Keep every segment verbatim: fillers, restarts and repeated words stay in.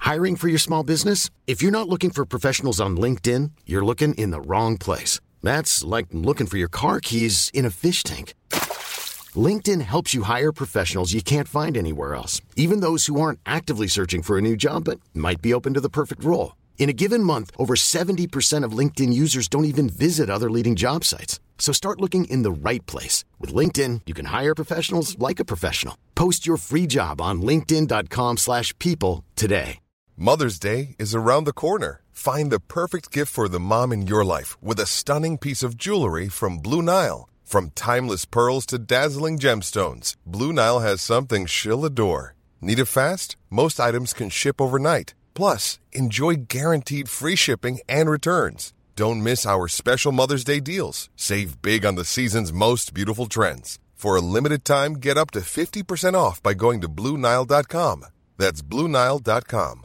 Hiring for your small business? If you're not looking for professionals on LinkedIn, you're looking in the wrong place. That's like looking for your car keys in a fish tank. LinkedIn helps you hire professionals you can't find anywhere else, even those who aren't actively searching for a new job but might be open to the perfect role. In a given month, over seventy percent of LinkedIn users don't even visit other leading job sites. So start looking in the right place. With LinkedIn, you can hire professionals like a professional. Post your free job on linkedin.com slash people today. Mother's Day is around the corner. Find the perfect gift for the mom in your life with a stunning piece of jewelry from Blue Nile. From timeless pearls to dazzling gemstones, Blue Nile has something she'll adore. Need it fast? Most items can ship overnight. Plus, enjoy guaranteed free shipping and returns. Don't miss our special Mother's Day deals. Save big on the season's most beautiful trends. For a limited time, get up to fifty percent off by going to Blue Nile dot com. That's Blue Nile dot com.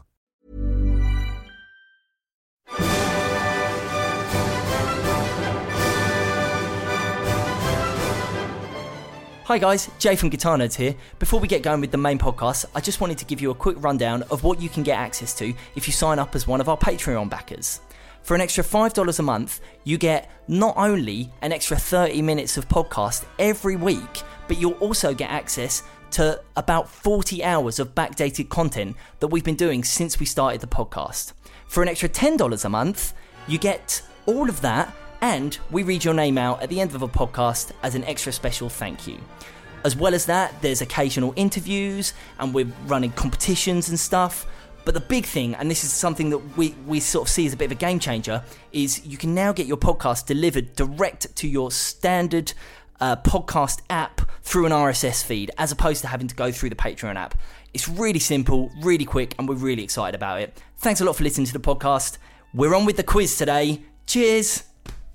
Hi guys, Jay from Guitar Nerds here. Before we get going with the main podcast, I just wanted to give you a quick rundown of what you can get access to if you sign up as one of our Patreon backers. For an extra five dollars a month, you get not only an extra thirty minutes of podcast every week, but you'll also get access to about forty hours of backdated content that we've been doing since we started the podcast. For an extra ten dollars a month, you get all of that, and we read your name out at the end of a podcast as an extra special thank you. As well as that, there's occasional interviews, and we're running competitions and stuff. But the big thing, and this is something that we, we sort of see as a bit of a game changer, is you can now get your podcast delivered direct to your standard uh, podcast app through an R S S feed, as opposed to having to go through the Patreon app. It's really simple, really quick, and we're really excited about it. Thanks a lot for listening to the podcast. We're on with the quiz today. Cheers!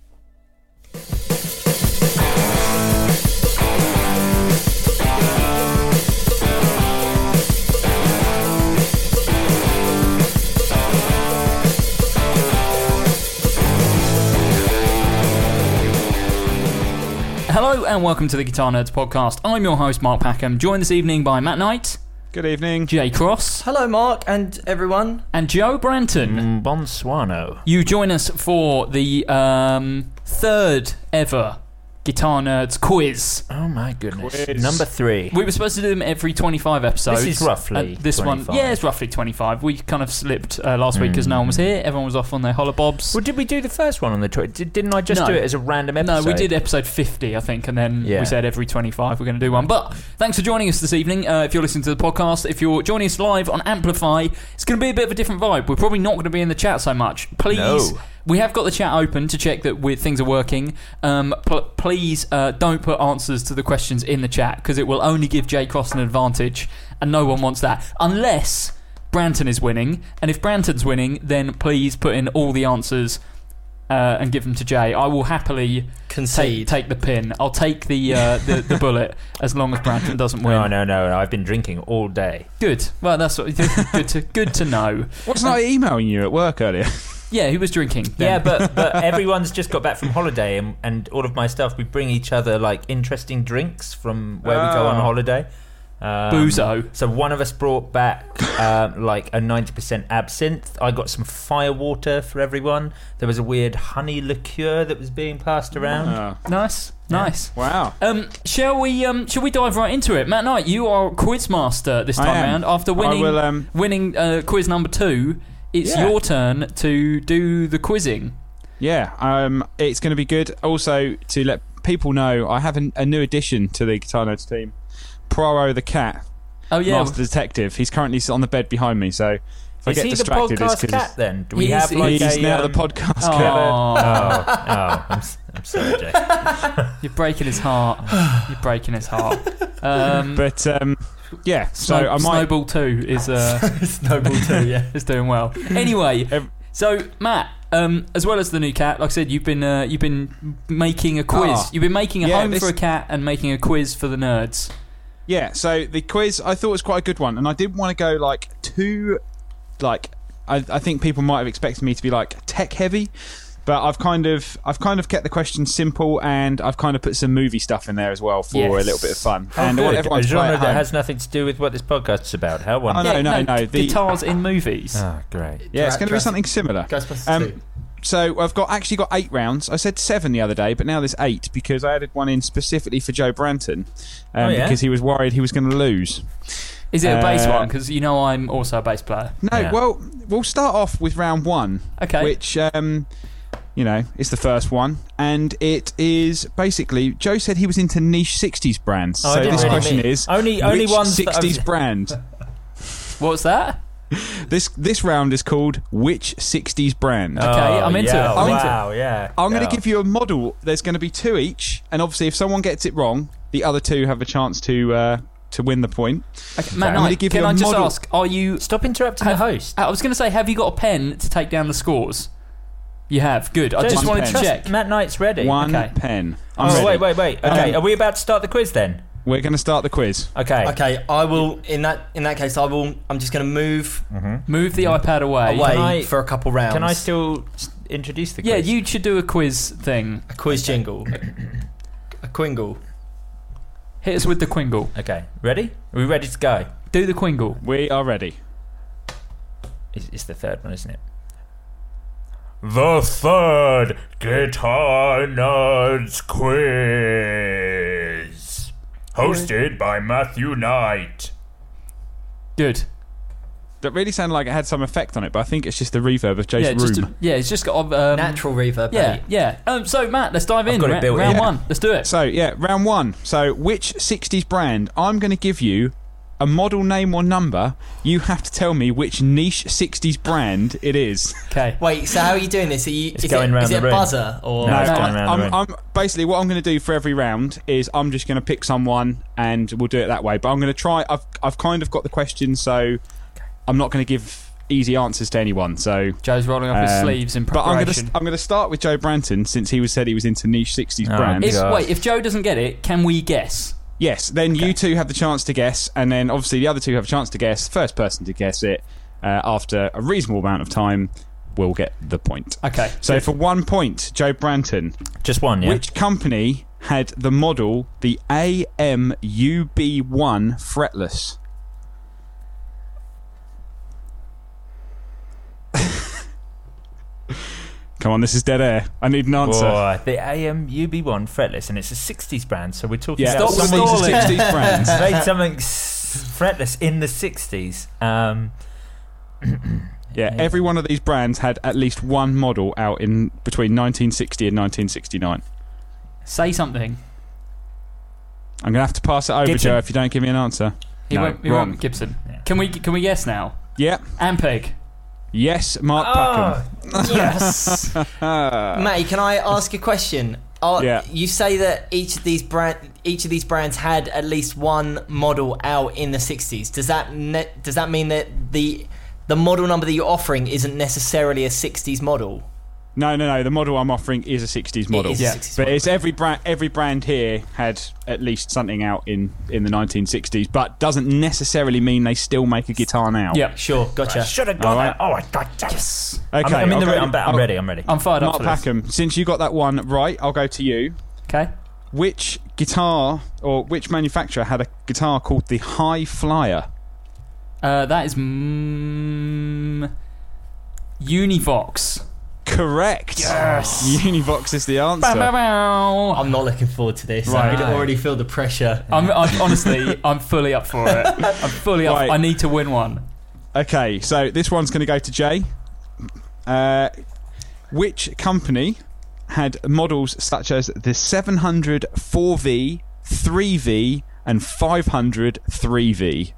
Hello and welcome to the Guitar Nerds podcast. I'm your host Mark Packham, joined this evening by Matt Knight. Good evening. Jay Cross. Hello Mark and everyone. And Joe Branton. Mm, Bonsuano. You join us for the um, third ever Guitar Nerds quiz. Oh my goodness. Quiz. Number three. We were supposed to do them every twenty-five episodes. This is roughly uh, this twenty-five. one, yeah, it's roughly twenty-five. We kind of slipped uh, last week because Mm. no one was here. Everyone was off on their holobobs. Well, did we do the first one on the twenty? Didn't I just No. do it as a random episode? No, we did episode fifty, I think, and then Yeah. we said every twenty-five we're going to do one. But thanks for joining us this evening. Uh, if you're listening to the podcast, if you're joining us live on Amplify, it's going to be a bit of a different vibe. We're probably not going to be in the chat so much. Please, No. we have got the chat open to check that we things are working. Um, pl- please uh, don't put answers to the questions in the chat because it will only give Jay Cross an advantage, and no one wants that unless Branton is winning. And if Branton's winning, then please put in all the answers uh, and give them to Jay. I will happily Concede. take, take the pin. I'll take the, uh, the the bullet as long as Branton doesn't win. No, no, no. I've been drinking all day. Good. Well, that's what, good to good to know. Wasn't I emailing you at work earlier? Yeah, he was drinking. then. Yeah, but but everyone's just got back from holiday, and, and all of my stuff. We bring each other like interesting drinks from where we go on Oh. holiday. Um, Boozo. So one of us brought back um, like a ninety percent absinthe. I got some fire water for everyone. There was a weird honey liqueur that was being passed around. Oh. Nice, nice. Wow. Um, shall we? Um, shall we dive right into it? Matt Knight, you are quizmaster this I time am. round. After winning, I will, um, winning uh, quiz number two, it's Yeah. your turn to do the quizzing. Yeah, um, it's going to be good. Also, to let people know, I have an, a new addition to the Guitar Nerds team. Proro the cat, Oh yeah, Master Detective. He's currently on the bed behind me, so if I Is get he the distracted, it's podcast 'cause cat then? Do we He is- have like he's a, now um, the podcast Oh. cat. Oh, oh, I'm, s- I'm sorry, Jay. you're breaking his heart. You're breaking his heart. Um, But um, yeah, so Snow- I might. Snowball two is uh, Snowball too, yeah. is doing well. Anyway, Ev- so Matt, um, as well as the new cat, like I said, you've been uh, you've been making a quiz. Ah. You've been making a Yeah, home this- for a cat and making a quiz for the nerds. Yeah, so the quiz I thought was quite a good one, and I didn't want to go like too, like I, I think people might have expected me to be like tech heavy, But I've kind of I've kind of kept the question simple, and I've kind of put some movie stuff in there as well for Yes. a little bit of fun. Oh, and I want good. everyone A to play genre at that home. has nothing to do with what this podcast's about. How Oh, wonderful. no, Yeah, no, no. The, guitars in movies. Oh, great. yeah, it's going to be Jurassic- something similar. Ghostbusters Um, two. So I've got actually got eight rounds. I said seven the other day, but now there's eight because I added one in specifically for Joe Branton um, Oh, yeah? because he was worried he was going to lose. Is it a bass Uh, one? Because you know I'm also a bass player. No, Yeah. well, we'll start off with round one, Okay. which um, you know is the first one, and it is basically Joe said he was into niche sixties brands. Oh, I so didn't this really question mean- is Only- only which ones that I've- sixties brand? What's that? This this round is called which sixties brand? Okay, I'm into yeah. it. I'm into it. wow, yeah. I'm going Yeah. to give you a model. There's going to be two each, and obviously, if someone gets it wrong, the other two have a chance to uh, to win the point. Okay, Matt I'm gonna Knight, give can you a I just model. ask, are you... Stop interrupting have- the host. I was going to say, have you got a pen to take down the scores? You have. Good. I just One wanted pen. to check. Matt Knight's ready. One Okay. pen. I'm Oh, ready. wait, wait, wait. Okay, Um, are we about to start the quiz then? We're going to start the quiz. Okay. Okay, I will. In that in that case, I will. I'm just going to move Move the iPad away. away Can I- for a couple rounds. Can I still s- introduce the Yeah, quiz? you should do a quiz thing. a quiz jingle, a quingle. Hit us with the quingle. Okay, ready? Are we ready to go? Do the quingle. We are ready. It's, it's the third one, isn't it? The third Guitar Nerds Quiz. Hosted by Matthew Knight. Good. That really sounded like it had some effect on it, but I think it's just the reverb of Joe's Yeah, room. just a, yeah, it's just got um, Natural reverb. Yeah, mate. yeah. Um, so Matt, let's dive in. got it Ra- built in. round Yeah. one. Let's do it. So yeah, round one. So which sixties brand? I'm going to give you a model name or number. You have to tell me which niche sixties brand it is. Okay. Wait. So how are you doing this? Are you? It's is going it, round is the it room. buzzer or? No, it's I- going round the I'm, room. I'm basically what I'm going to do for every round is I'm just going to pick someone and we'll do it that way. But I'm going to try. I've I've kind of got the question, so I'm not going to give easy answers to anyone. So. Joe's rolling up his um, sleeves in But I'm going preparation. to I'm going to start with Joe Branton since he was said he was into niche sixties Oh, brands. if, God. wait, if Joe doesn't get it, can we guess? Yes, then you two have the chance to guess, and then obviously the other two have a chance to guess. First person to guess it uh, after a reasonable amount of time will get the point. Okay. So for one point, Joe Branton, Just one, yeah? which company had the model the A M U B one fretless? Come on, this is dead air. I need an answer. Boy, the A M U B one fretless, and it's a sixties brand, so we're talking Yeah, about all of Stop these are stalling. sixties brands. made something s- fretless in the sixties. Um, Yeah, every one of these brands had at least one model out in between nineteen sixty and nineteen sixty-nine. Say something. I'm going to have to pass it over, Gibson. Joe, if you don't give me an answer. He No, won't. He wrong. won't. Gibson. Yeah. Can we? Can we guess now? Yeah. Ampeg. Yes, Mark oh, Yes. Packham. Matty, can I ask a question? Are, Yeah. You say that each of these brand, each of these brands had at least one model out in the sixties. Does that ne- does that mean that the the model number that you're offering isn't necessarily a sixties model? No, no, no. The model I'm offering is a sixties model. It is a Yeah. sixties But model. it's every brand. Every brand here had at least something out in, in the nineteen sixties, but doesn't necessarily mean they still make a guitar now. Yeah. Sure, gotcha. should have got All right. that. Oh, I got that. Yes. Okay. I'm, I'm in I'll the go- room. I'm, ba- I'm I'll- ready. I'm ready. I'm fired Mark up for this. Packham. Since you got that one right, I'll go to you. Okay. Which guitar or which manufacturer had a guitar called the High Flyer? Uh, that is mm, Univox. Correct. Yes. Univox is the Bow, bow, answer. bow. I'm not looking forward to this. Right. I can already feel the pressure. I'm, I'm honestly, I'm fully up for it. I'm fully up. Right. I need to win one. Okay, so this one's going to go to Jay. Uh, which company had models such as the seven hundred four V, three V, and five hundred three V?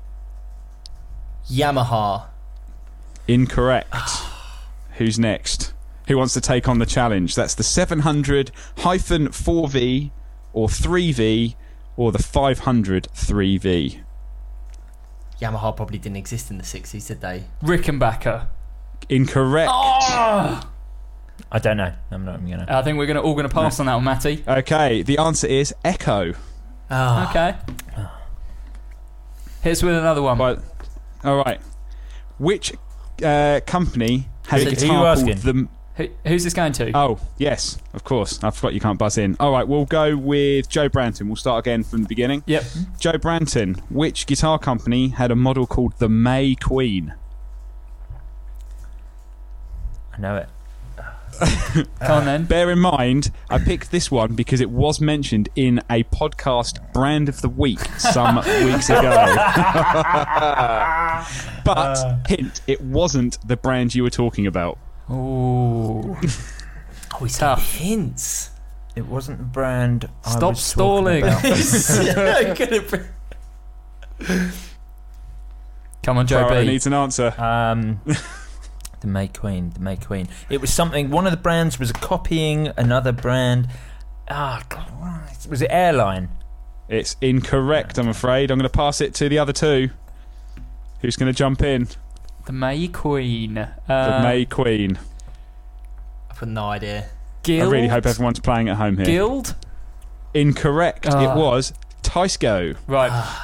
Yamaha. Incorrect. Who's next? Who wants to take on the challenge? That's the seven hundred four V or three V or the five hundred three V. Yamaha probably didn't exist in the sixties, did they? Rickenbacker. Incorrect. Oh! I don't know. I'm not even gonna. I think we're gonna all gonna pass on that one, Matty. Okay, the answer is Echo. Oh. Okay. Hit us with another one. But all right, which uh, company had Who- a who guitar you called asking? the Who, who's this going to? Oh, yes, of course. I forgot you can't buzz in. All right, we'll go with Joe Branton. We'll start again from the beginning. Yep. Joe Branton, which guitar company had a model called the May Queen? I know it. Come on then. Bear in mind, I picked this one because it was mentioned in a podcast brand of the week some weeks ago. But, uh. hint, it wasn't the brand you were talking about. Ooh. Oh, he's tough. Hints. It wasn't the brand I Stop was stalling. about. Come on, Joe Farah B. needs an answer. Um, the May Queen, the May Queen. It was something. One of the brands was copying another brand. Ah, Christ. Was it Airline? It's incorrect, I'm afraid. I'm going to pass it to the other two. Who's going to jump in? The May Queen. Uh, The May Queen. I've got no idea. Guild? I really hope everyone's playing at home here. Guild? Incorrect. Ah. It was Tysco. Right.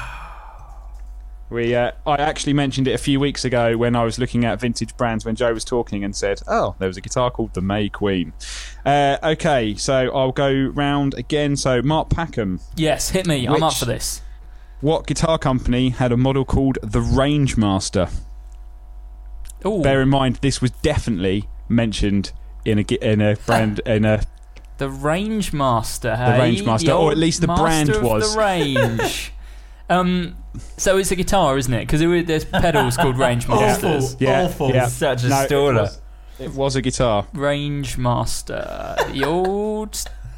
We, uh, I actually mentioned it a few weeks ago when I was looking at vintage brands when Joe was talking and said, oh, there was a guitar called the May Queen. Uh, okay, so I'll go round again. So Mark Packham. Yes, hit me. Which- I'm up for this. What guitar company had a model called the Rangemaster? Ooh. Bear in mind, this was definitely mentioned in a, gi- in a brand, in a The Rangemaster, hey? The Rangemaster, The or old at least the master brand of was. the range. um, so it's a guitar, isn't it? Because there's pedals called Rangemasters. Yeah, Awful. yeah. Such a No, it staller. was- It was a guitar. Rangemaster. The old...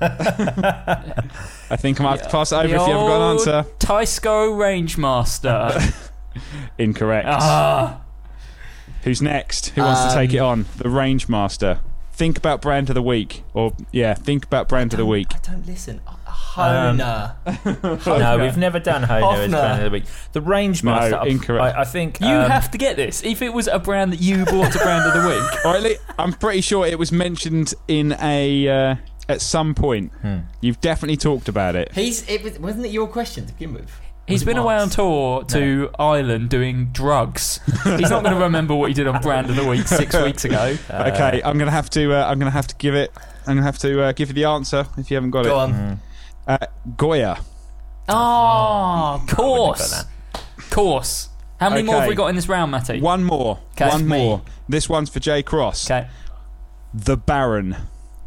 I think I might have to pass it over the if you haven't got an old answer. Tysco Rangemaster. Incorrect. ah. Who's next? Who wants to take it on? The Rangemaster. Think about brand of the week. Or, yeah, think about brand of the week. I don't listen. Honer. No, we've never done Honer as Hofner. brand of the week. The Rangemaster. No, incorrect. I, I think You um, have to get this. If it was a brand that you bought a brand of the week. Or at least, I'm pretty sure it was mentioned in a... Uh, at some point. Hmm. You've definitely talked about it. He's. It was, wasn't it your question to begin with? He's Was it been away on Mark's? tour to Ireland doing drugs. He's not going to remember what he did on Brand of the Week six weeks ago. uh, Okay, I'm gonna have to. Uh, I'm gonna have to give it. I'm gonna have to uh, give you the answer if you haven't got Go it. on. mm. Uh, Goya. Oh, wouldn't have course. got Course. How many more Okay. have we got in this round, Matty? One more. Okay. One Me. more. This one's for Jay Cross. Okay. The Baron.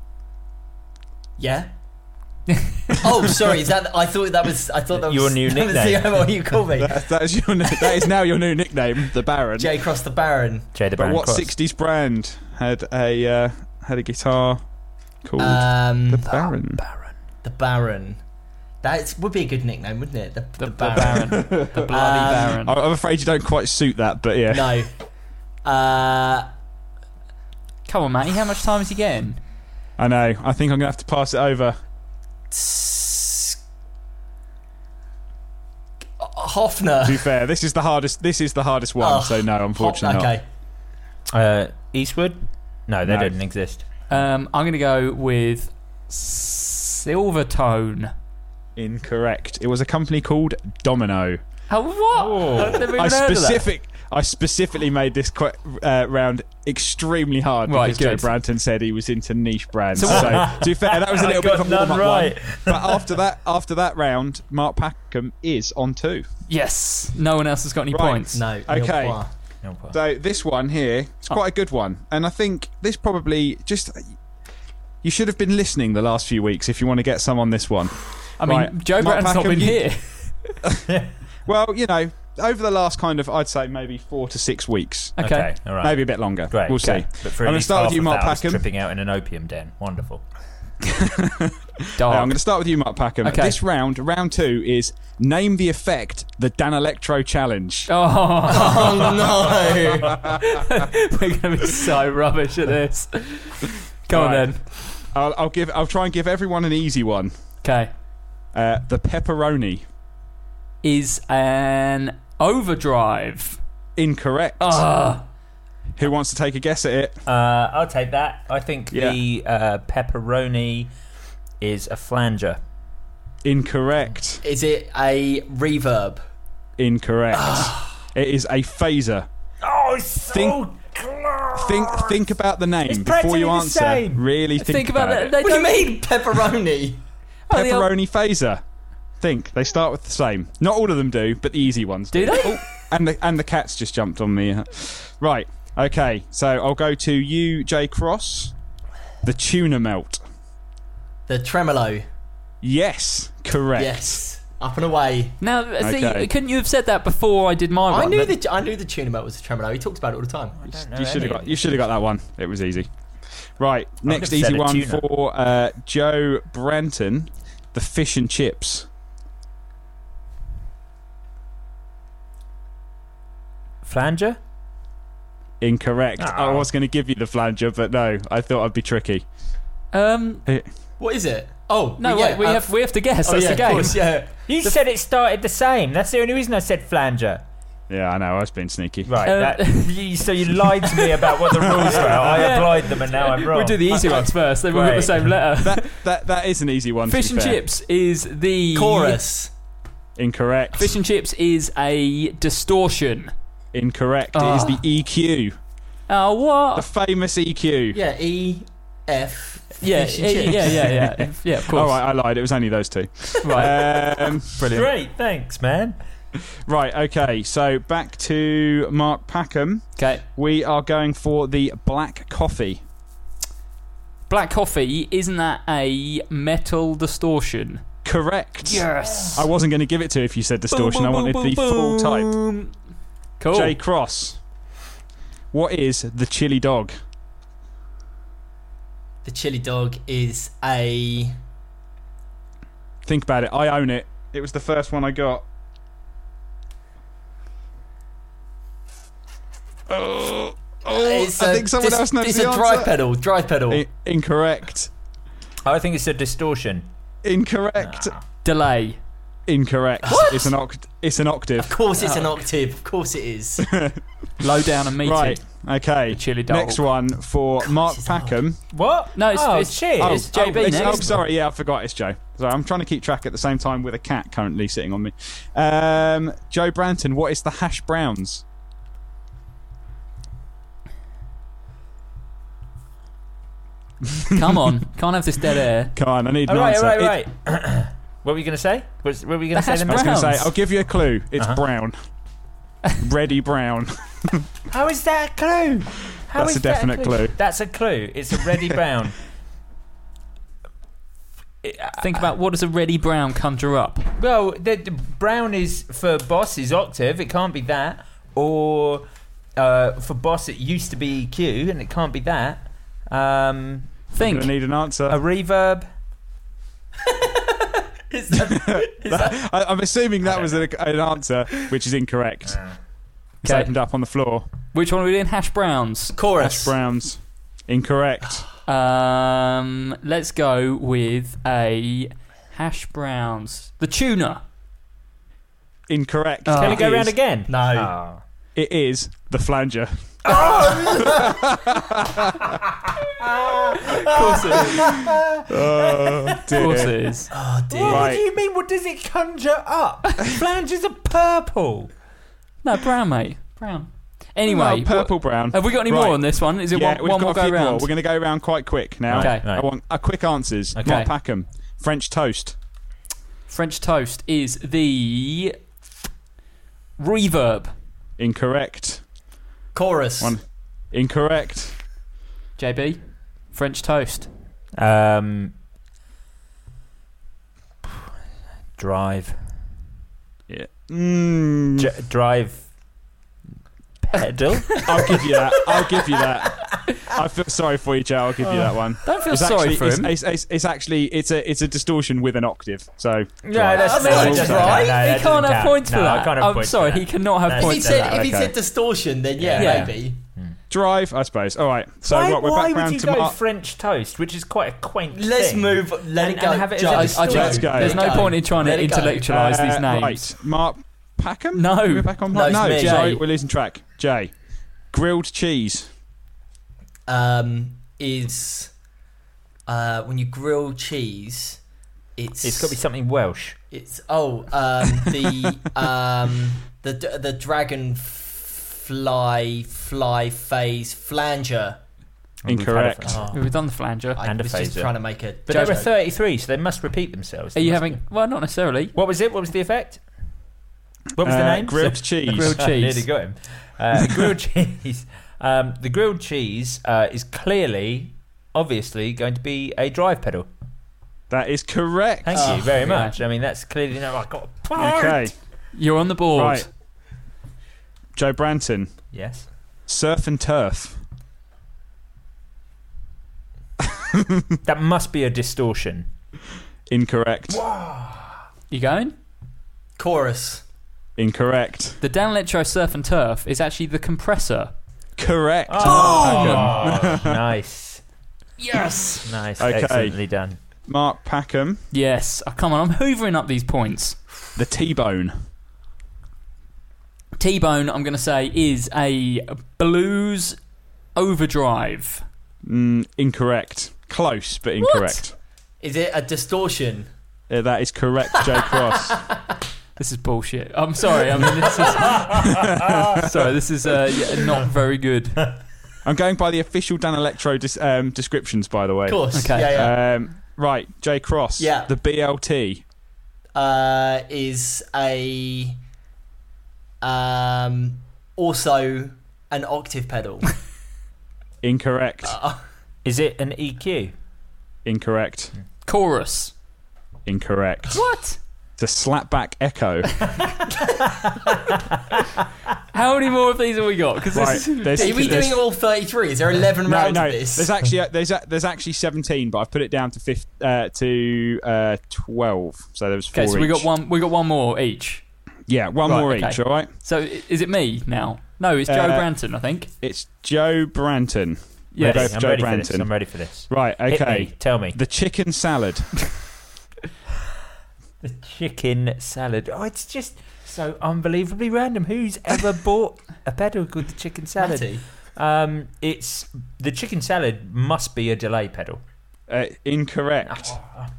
Yeah. Oh, sorry. Is that? I thought that was. I thought that was Your new that was nickname. the- what you call me. That, that is your. That is now your new nickname, the Baron. J Cross the Baron. Jay the But Baron what Cross. sixties brand had a uh, had a guitar called Um, the Baron? Baron. the Baron. That would be a good nickname, wouldn't it? The, The, the the Baron. Baron. The bloody Um, Baron. I- I'm afraid you don't quite suit that, but yeah. No. Uh, Come on, Matty. How much time is he getting? I know. I think I'm gonna have to pass it over. s- Hofner. To be fair, this is the hardest. This is the hardest one. Oh, so no, unfortunately Okay. Uh, Eastwood? No, they No. didn't exist. Um, I'm going to go with Silvertone. not. Incorrect. It was a company called Domino. Oh, what? I've never even I heard of that. specific. I specifically made this que- uh, round extremely hard Right, because Joe good. Branton said he was into niche brands. So So, what- to be fair, that was a I little bit got of a warm none up right. one. But after that, after that round, Mark Packham is on two. Yes. No one else has got any Right. points. No. Okay. Nil point. No problem. So this one here, it's quite a good one, and I think this probably just you should have been listening the last few weeks if you want to get some on this one. I mean, Right. Joe Mark Bratton's not Packham, been you- here. Well, you know, over the last kind of, I'd say maybe four to six weeks, Okay. all right. maybe a bit longer. Great. We'll okay. see. But for I'm at gonna least start with half you, of Mark that, I was Packham. tripping out in an opium den. Wonderful. Yeah, Dark. I'm going to start with you, Mark Packham. Okay. This round, round two, is name the effect, the Dan Electro Challenge. Oh, Oh no! we're going to be so rubbish at this. Go on Right. then. I'll, I'll give. I'll try and give everyone an easy one. Okay. Uh, the pepperoni. Is an overdrive. Incorrect. Ah. Who wants to take a guess at it? Uh, I'll take that. I think Yeah. the uh, pepperoni is a flanger. Incorrect. Is it a reverb? Incorrect. It is a phaser. Oh, it's so Think- close. think think about the name It's before you practically the answer. same. Really think, Think about about that. it. They What do you don't- mean pepperoni? Oh, they all- Pepperoni phaser. Think they start with the same. Not all of them do, but the easy ones do. Do they? Oh, and the and the cat's just jumped on me. Right. Okay. So I'll go to you, J Cross. The tuna melt. The tremolo. Yes. Correct. Yes. Up and away. Now, see, Okay. couldn't you have said that before I did my I one? knew That- the I knew the tuna melt was a tremolo. He talked about it all the time. I don't know You should any have of got. You should have got that one. It was easy. Right. Next have said easy a one tuna. for uh, Joe Branton. The fish and chips. Flanger? Incorrect. I Ah. was going to give you the flanger, but no. I thought I'd be tricky. Um, What is it? Oh no, yeah, wait, we uh, have we have to guess. oh, That's yeah, the game. Of course, yeah. You said it started the same. That's the only reason I said flanger. Yeah, I know. I was being sneaky. Right. Uh, that, you, so you lied to me about what the rules were. I Yeah. applied them and now I'm wrong. We'll do the easy ones first. They've all got the Great. same letter. That that that is an easy one. to Fish be and fair. chips is the Chorus. Incorrect. Fish and chips is a distortion. Incorrect. It Ah. is the E Q, Oh, what? the famous E Q. Yeah. E F. yeah, fish and yeah, chips. yeah, yeah, yeah, yeah. Of course. All right, I lied. It was only those two. Right. Um, Brilliant. Great. Thanks, man. right. Okay. So back to Mark Packham. Okay. We are going for the black coffee. Black coffee, isn't that a metal distortion? Correct. Yes. I wasn't going to give it to you if you said distortion. I wanted the full type. Cool. J Cross. What is the chili dog? The chili dog is a. Think about it. I own it. It was the first one I got. Oh, oh It's I a- think someone dis- else knows It's the a dry answer. pedal. Dry pedal. I- incorrect. I think it's a distortion. Incorrect. Delay. Incorrect. It's an oct- It's an octave. Of course, it's an octave. Of course, it is. Low down and meaty. Right. Okay. The chili dog. Next one for Mark it's hard. Packham. What? No, it's- oh, it's- shit. Oh, It's J B oh, it's- next. oh, sorry. Yeah, I forgot. It's Joe. Sorry, I'm trying to keep track at the same time with a cat currently sitting on me. Um, Joe Branton. What is the hash browns? Come on. Can't have this dead air. Come on, I need all an right, answer. all right, It- all right. What were you going to say? Was, what were you going The to say? hash then? I was going to say, Browns. I'll give you a clue. It's Uh-huh. brown. Ready brown. How is that a clue? How That's is a that definite clue. That's a clue. It's a ready brown. Think about what does a ready brown conjure up? Well, the, the brown is for boss is octave. It can't be that. Or uh, for boss, it used to be E Q, and it can't be that. Um, I'm Think. going to need an answer. a reverb. Is that, is that, I, I'm assuming that was a, an answer, which is incorrect. It's Okay. opened up on the floor. Which one are we doing? Hash browns. chorus. Hash browns. Incorrect. Um, let's go with a hash browns. The tuna. Incorrect. Oh. Can we It go is- around again? No. Oh. It is the flanger. Of course it is. Oh, Of course dear. it is. Oh dear. What Right. do you mean? What does it conjure up? Flanges are purple. No, brown, mate. Brown. Anyway, Oh, purple brown. what- have we got any Right. more on this one? Is it yeah, one, we've one got more a go few more. round? We're going to go around quite quick now. Okay. Right. I want a quick answers. Okay. Mark Packham. French toast. French toast is the reverb. Incorrect. Chorus. One. Incorrect. J B. French toast. Um, drive. Yeah. Mm, J- drive. Pedal. I'll give you that. I'll give you that. I feel sorry for you, Joe. I'll give you that one. Don't feel It's sorry actually, for it's, him. It's, it's, it's actually it's a it's a distortion with an octave. So No, that's That's no, not it doesn't right. count. No, he that can't doesn't have count. points for No, that. I can't have I'm points sorry, for that. he cannot have That's- if he points for said that. if he okay. said distortion, then yeah, Yeah. maybe. drive, I suppose. All right. So why what? We're why back would round you to go Mark. French toast, which is quite a quaint Let's thing? move. Let And- it go. and have it as Joe. a I, I distortion. just, Let's go. there's no Let it go. point in trying to Let it go. intellectualise these Uh, names. Right, Mark Packham. No. We're back on. No, it's no, me. sorry, Jay. we're losing track. Jay, grilled cheese. Um, is uh when you grill cheese, it's It's got to be something Welsh. It's oh um the um the the dragon f- fly, fly, phase, flanger. Incorrect. Oh. We've done the flanger. I And a was just phaser. trying to make a. But there were joke. thirty-three, so they must repeat themselves. Are They you must having? be- Well, not necessarily. What was it? What was the effect? What was the Uh, name? grilled So- cheese. Grilled I cheese. nearly got him. Uh, grilled cheese. Um, the grilled cheese uh, is clearly, obviously, going to be a drive pedal. That is correct. Thank Oh, you very yeah. much. I mean, that's clearly. You know, I got a point. Okay. You're on the board. Right. Joe Branton. Yes. Surf and turf. That must be a distortion. Incorrect. You going? Chorus. Incorrect. The Dan Electro Surf and Turf is actually the compressor. Correct. Oh, nice. Yes. Nice. Okay. Excellently done. Mark Packham. Yes. Oh, come on, I'm hoovering up these points. The T-bone. T-Bone, I'm going to say, is a blues overdrive. Mm, incorrect. Close, but incorrect. Is it a distortion? Uh, that is correct, Joe Cross. This is bullshit. I'm sorry. I mean, this is sorry. This is uh, yeah, not very good. I'm going by the official Dan Electro dis- um, descriptions, by the way. Of course. Okay. Yeah, yeah. Um, right, Jay Cross. Yeah. The B L T. Uh, is a um also an octave pedal. Incorrect. Uh, Is it an E Q? Incorrect. Chorus. Incorrect. What? It's a slapback echo. How many more of these have we got? Because Right, this is there's- Are we there's- doing all thirty-three? Is there eleven no, rounds no. of this? There's actually uh, there's uh, there's actually seventeen, but I've put it down to fifth, uh, to uh, twelve. So there was four. okay. So we each. got one. We got one more each. Yeah, one Right, more okay. each. All right. So i- is it me now? No, it's Joe Uh, Branton, I think. It's Joe Branton. Yes. go Ready? for I'm Joe ready for Branton. this. I'm ready for this. Right. Hit Okay. me. Tell me. The chicken salad. The chicken salad. Oh, it's just so unbelievably random. Who's ever bought a pedal called the chicken salad? Matty. Um, it's the chicken salad must be a delay pedal. Uh, incorrect.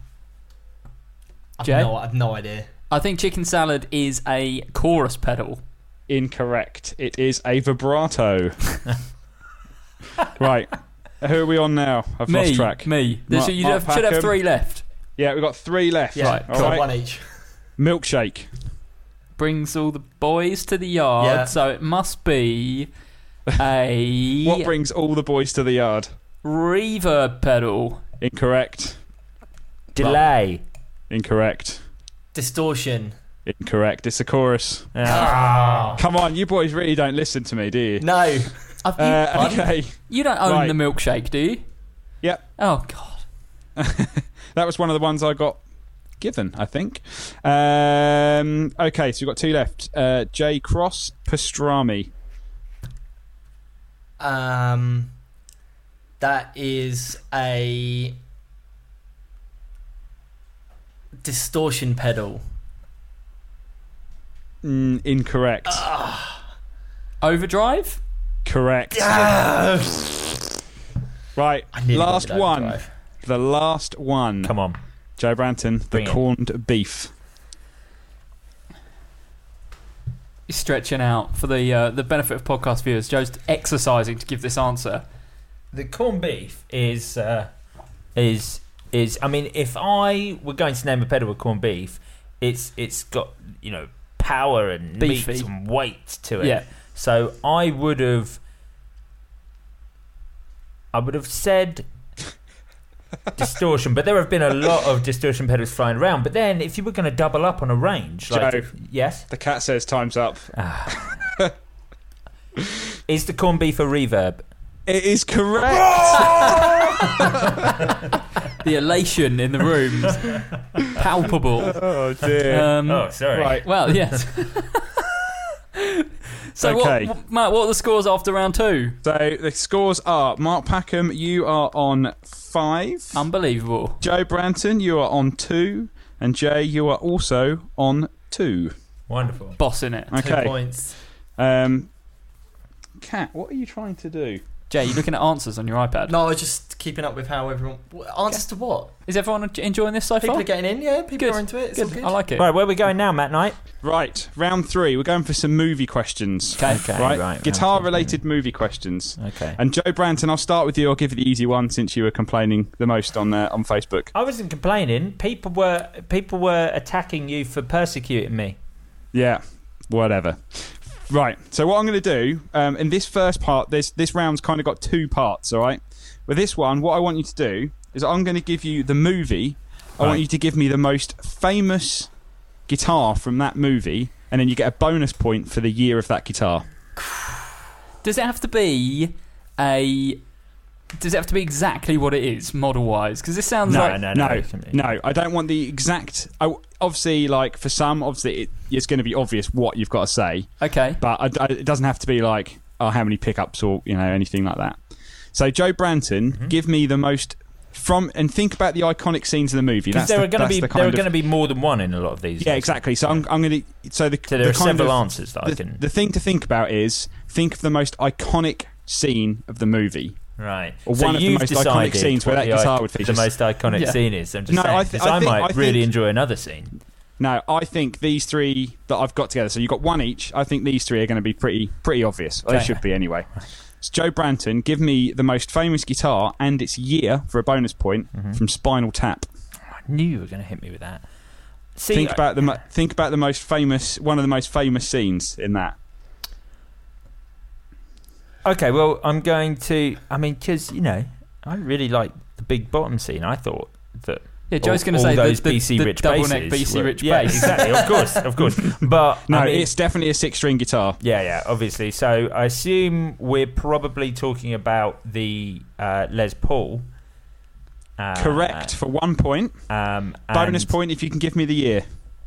I've Jay? no, I've no idea. I think chicken salad is a chorus pedal. Incorrect. It is a vibrato. Right. Who are we on now? I've me, lost track. me. Mark- so you Mark have, should have Packham. three left. Yeah, we've got three left. Yeah, Right, All cool. right. One each. Milkshake. Brings all the boys to the yard. Yeah. So it must be a What brings all the boys to the yard? reverb pedal. Incorrect. Delay. Incorrect. Distortion. Incorrect. It's a chorus. Ah. Come on, you boys really don't listen to me, do you? No. I've, you, Uh, okay. you don't own right. the milkshake, do you? Yep. Oh God. That was one of the ones I got given, I think. Um, okay, so we've got two left. Uh, J Cross, pastrami. Um, that is a distortion pedal. Mm, incorrect. Overdrive. Correct. Right, I nearly last got it one. overdrive. The last one. Come on. Joe Branton, the Bring it. corned beef. He's stretching out for the uh, the benefit of podcast viewers. Joe's exercising to give this answer. The corned beef is uh, is is. I mean, if I were going to name a pedal with corned beef, it's it's got you know power and Beefy. meat and weight to it. Yeah. So I would have, I would have said distortion, but there have been a lot of distortion pedals flying around. But then, if you were going to double up on a range, like Joe. yes, The cat says time's up. is the corned beef a reverb? It is correct. The elation in the room, palpable. Oh dear. Um, Oh, sorry. right. Well, yes. So, Okay. what, Matt, what are the scores after round two? So the scores are: Mark Packham, you are on five. Unbelievable. Joe Branton, you are on two, and Jay, you are also on two. Wonderful. Boss in it. Two Okay. points. Um, Kat, what are you trying to do? Jay, you looking at answers on your iPad? No, I was just keeping up with how everyone. Answers to what? Is everyone enjoying this so People far? are getting in, yeah. People Good. are into it. It's Good. all good. I like it. Right, where are we going now, Matt Knight? Right, round three. We're going for some movie questions. Okay. Okay, Right, right, guitar-related movie questions. Okay. And Joe Branton, I'll start with you. I'll give you the easy one since you were complaining the most on uh, on Facebook. I wasn't complaining. People were people were attacking you for persecuting me. Yeah, whatever. Right, so what I'm going to do, um, in this first part, this, this round's kind of got two parts, all right? With this one, what I want you to do is I'm going to give you the movie. I Right. want you to give me the most famous guitar from that movie, and then you get a bonus point for the year of that guitar. Does it have to be a... Does it have to be exactly what it is, model-wise? Because this sounds No, like... no, No, no. no, I don't want the exact... I, obviously, like, for some, obviously, it, it's going to be obvious what you've got to say. Okay. But I, I, it doesn't have to be like, oh, how many pickups or, you know, anything like that. So, Joe Branton, Mm-hmm. give me the most from, and think about the iconic scenes of the movie. Because That's there the, are going to that's be the there kind are of, going to be more than one in a lot of these. yeah, exactly. So I'm, I'm going to. So the So there the are kind several of, answers that I the, can. the thing to think about is think of the most iconic scene of the movie. Right. Or so one of the you've most iconic decided scenes where what that the guitar ic- would feature. The most iconic Yeah. scene is. I'm just No, saying. I 'cause th- I, I think- might I really think- enjoy another scene. No, I think these three that I've got together. So you've got one each. I think these three are going to be pretty pretty obvious. They Okay. should be anyway. So Joe Branton, give me the most famous guitar and its year for a bonus point Mm-hmm. from Spinal Tap. I knew you were going to hit me with that. See, think about the mo- think about the most famous one of the most famous scenes in that. Okay, well, I'm going to. I mean, because you know, I really like the big bottom scene. I thought that. Yeah, Joe's all- going to all say the, those the, B C the rich double basses neck B C were- rich yeah, bass. exactly. Of course, of course. But No, I mean, it's definitely a six-string guitar. yeah, yeah, obviously. So I assume we're probably talking about the uh, Les Paul. Uh, Correct for one point. Um, Bonus and point if you can give me the year.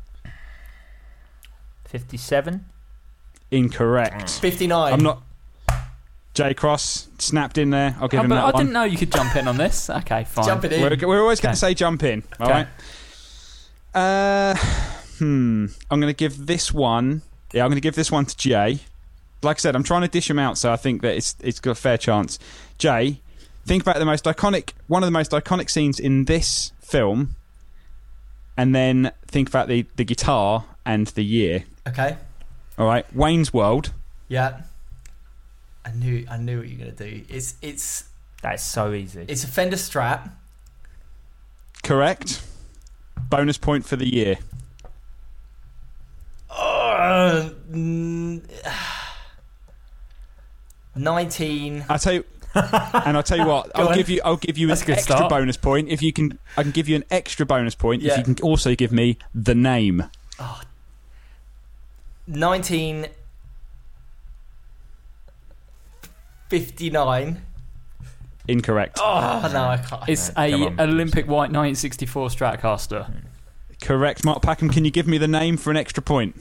fifty-seven. Incorrect. fifty-nine. I'm not. J Cross snapped in there. I'll give Oh, him but that I one. didn't know you could jump in on this. Okay, fine. Jumping in. We're, we're always going Okay. to say jump in. All Okay. right. Uh, hmm. I'm going to give this one. Yeah, I'm going to give this one to Jay. Like I said, I'm trying to dish them out, so I think that it's it's got a fair chance. Jay, think about the most iconic, one of the most iconic scenes in this film, and then think about the the guitar and the year. Okay. All right, Wayne's World. Yeah. I knew. I knew what you were gonna do. It's it's That's so easy. it's a Fender Strat. Correct. Bonus point for the year. Uh, mm, Nineteen. I'll tell you, and I'll tell you what. Go I'll on. give you. I'll give you That's a an good extra start. bonus point if you can. I can give you an extra bonus point Yeah. if you can also give me the name. Nineteen. Fifty-nine. Incorrect. Oh no, I can't. It's Come a on. Olympic white nineteen sixty-four Stratocaster. Correct. Mark Packham, can you give me the name for an extra point?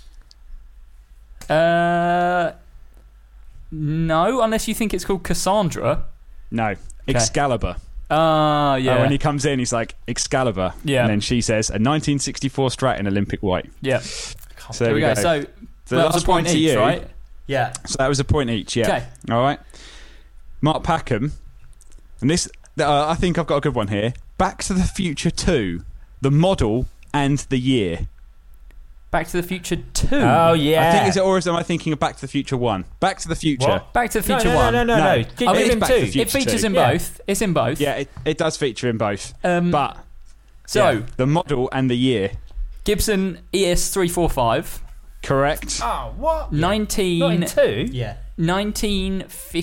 Uh, no, unless you think it's called Cassandra. No. Excalibur. Ah, Uh, yeah, when he comes in, he's like Excalibur. Yeah. And then she says a nineteen sixty-four Strat in Olympic white. yeah. So There we go. So So well, the that was last a point to each, you. right? Yeah. So that was a point each. Yeah. Okay. All right. Mark Packham, and this uh, I think I've got a good one here. Back to the Future two, the model and the year. Back to the Future two. Oh yeah. I think is it or is am I thinking of Back to the Future one? Back to the Future. What? Back to the No, Future no, one. no, no, no, No. no. Give, I mean, give it's him Back to the two. Future. It features two. in Yeah. both. It's in both. Yeah, it, it does feature in both. Um, But so yeah, the model and the year. Gibson E S three forty-five. Correct. Oh, what? nineteen Not in two. Yeah. nineteen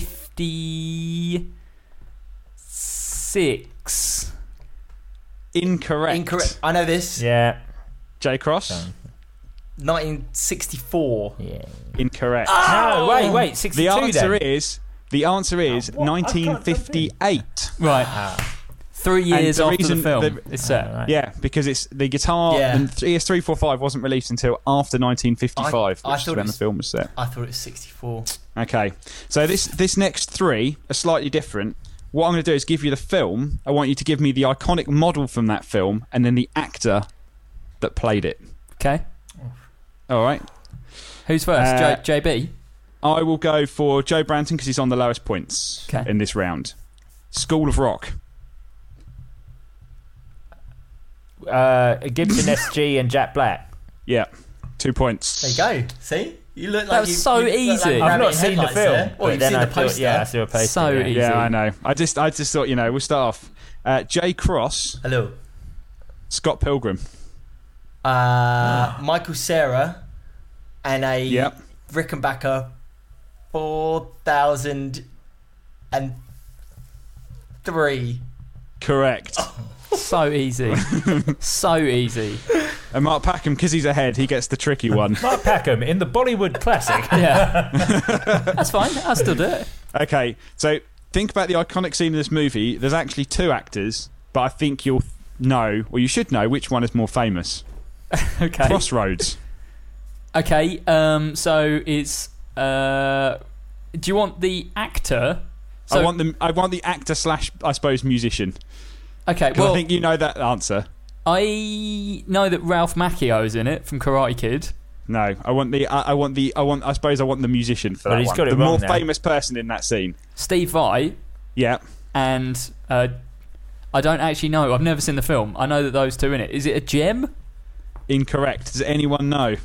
fifty-six. Incorrect. Incorrect. I know this. Yeah. J Cross. Nineteen sixty-four. Yeah. Incorrect. No, wait, wait. sixty-two the answer then. is the answer is what? I can't nineteen fifty-eight. Right. Three years the after reason the film the- is set. Right. Yeah, because it's the guitar. Yeah. The E S three forty-five wasn't released until after nineteen fifty-five, I- I which is thought when it the was- film was set. I thought it was sixty-four. Okay, so this this next three are slightly different. What I'm going to do is give you the film. I want you to give me the iconic model from that film, and then the actor that played it. Okay. All right. Who's first? Uh, J- JB? I will go for Joe Branton because he's on the lowest points Okay. in this round. School of Rock. Uh, Gibson S G and Jack Black. Yeah, two points. There you go. See? You look like That was you, so you look like easy. rabbit I've in not seen the headlights film. there. Well, but you've then seen I the poster. thought, yeah, I saw a poster. So yeah. easy. Yeah, I know. I just, I just thought, you know, we'll start off. Uh, Jay Cross, Hello. Scott Pilgrim. Uh, Michael Cera and a Yep. Rickenbacker four thousand three. Correct. So easy. So easy. And Mark Packham, because he's ahead, he gets the tricky one. Mark Packham in the Bollywood classic. Yeah. That's fine. I still do it. Okay, so think about the iconic scene in this movie. There's actually two actors, but I think you'll know, or you should know, which one is more famous. Okay. Crossroads. Okay. Um. So it's. Uh. Do you want the actor? So, I want the I want the actor slash I suppose musician. Okay. 'Cause Well, I think you know that answer. I know that Ralph Macchio is in it from Karate Kid. No, I want the I, I want the I want I suppose I want the musician for Well, that he's one. got it the wrong more now. famous person in that scene. Steve Vai Yeah, and uh, I don't actually know. I've never seen the film. I know that those two in it. Is it a gem? incorrect. Does anyone know?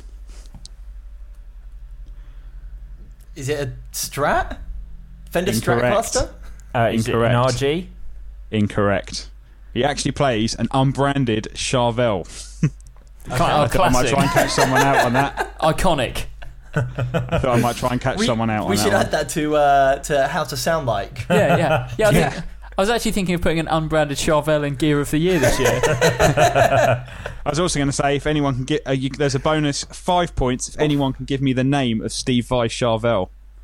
Is it a Strat? Fender Incorrect. Stratocaster? Uh, is Incorrect. it an R G? Incorrect. He actually plays an unbranded Charvel. Oh, I thought I might classic. try and catch someone out on that. Iconic. I thought I might try and catch We, someone out on we that should one. add that to uh, to how to sound like. Yeah, yeah, yeah. I, Yeah. think, I was actually thinking of putting an unbranded Charvel in Gear of the Year this year. I was also going to say, if anyone can get, uh, you, there's a bonus five points if anyone can give me the name of Steve Vai Charvel.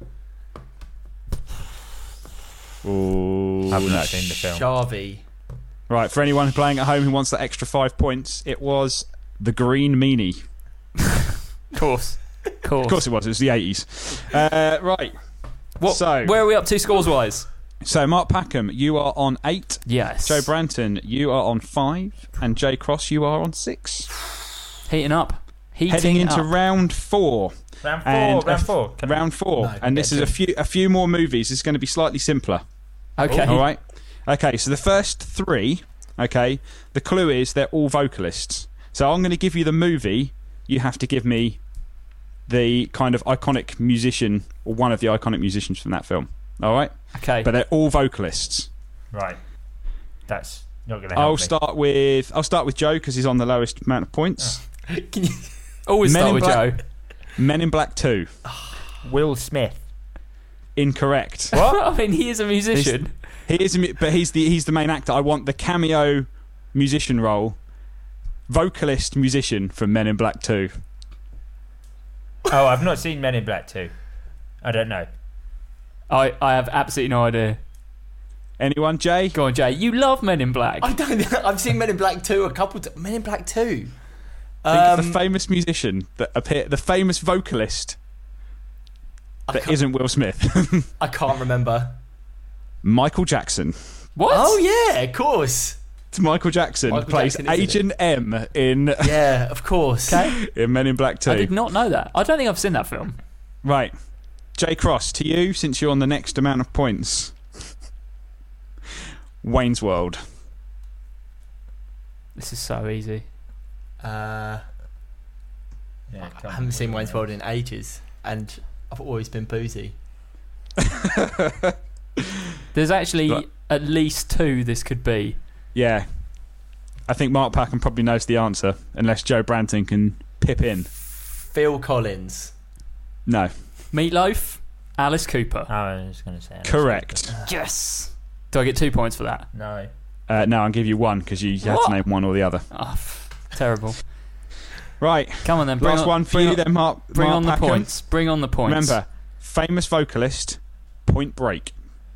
Ooh, I've not no. seen the film. Sharvey. Right, for anyone playing at home who wants that extra five points, it was the Green Meanie. Of course, of course. Of course, it was. It was the eighties. Uh, right. What, So- where are we up to scores wise? So, Mark Packham, you are on eight. Yes. Joe Branton, you are on five, and Jay Cross, you are on six. Heating up. Heating Heading into up. round four. Round four, And round a- four. Can I- Round four, No, and this yeah, is a do. few a few more movies. It's going to be slightly simpler. Okay. All right. Okay. So the first three. Okay. The clue is they're all vocalists. So I'm going to give you the movie. You have to give me the kind of iconic musician or one of the iconic musicians from that film. All right. Okay. But they're all vocalists. Right. That's not going to help I'll me. start with I'll start with Joe because he's on the lowest amount of points. Can you? Always Men start in with Black- Joe. Men in Black two. Will Smith. Incorrect. What? I mean, he is a musician. He is, a mu- but he's the he's the main actor. I want the cameo musician role, vocalist musician from Men in Black two. Oh, I've not seen Men in Black two. I don't know. I, I have absolutely no idea. Anyone, Jay? Go on, Jay. You love Men in Black. I don't. I've seen Men in Black two a couple. T- Men in Black two. Think of Um, the famous musician that appear, the famous vocalist I that can't, isn't Will Smith. I can't remember. Michael Jackson. What? Oh yeah, of course. It's Michael Jackson Michael plays Jackson, isn't Agent M in Yeah, of course. Okay. in Men in Black two. I did not know that. I don't think I've seen that film. Right, Jay Cross, to you since you're on the next amount of points. Wayne's World. This is so easy. Uh, Yeah, I haven't seen Wayne's World in ages, and I've always been boozy. There's actually Right. at least two this could be. Yeah, I think Mark Packham probably knows the answer, unless Joe Branton can pip in. Phil Collins. No, Meatloaf, Alice Cooper. Oh, I was going to say. correct. Yes. Do I get two points for that? No. Uh, no, I'll give you one because you had What? to name one or the other. Oh, f- terrible. Right, Come on then. Bring last on, one for bring you on, then, Mark. Bring Mark on the Packham. points. Bring on the points. Remember, famous vocalist, Point Break.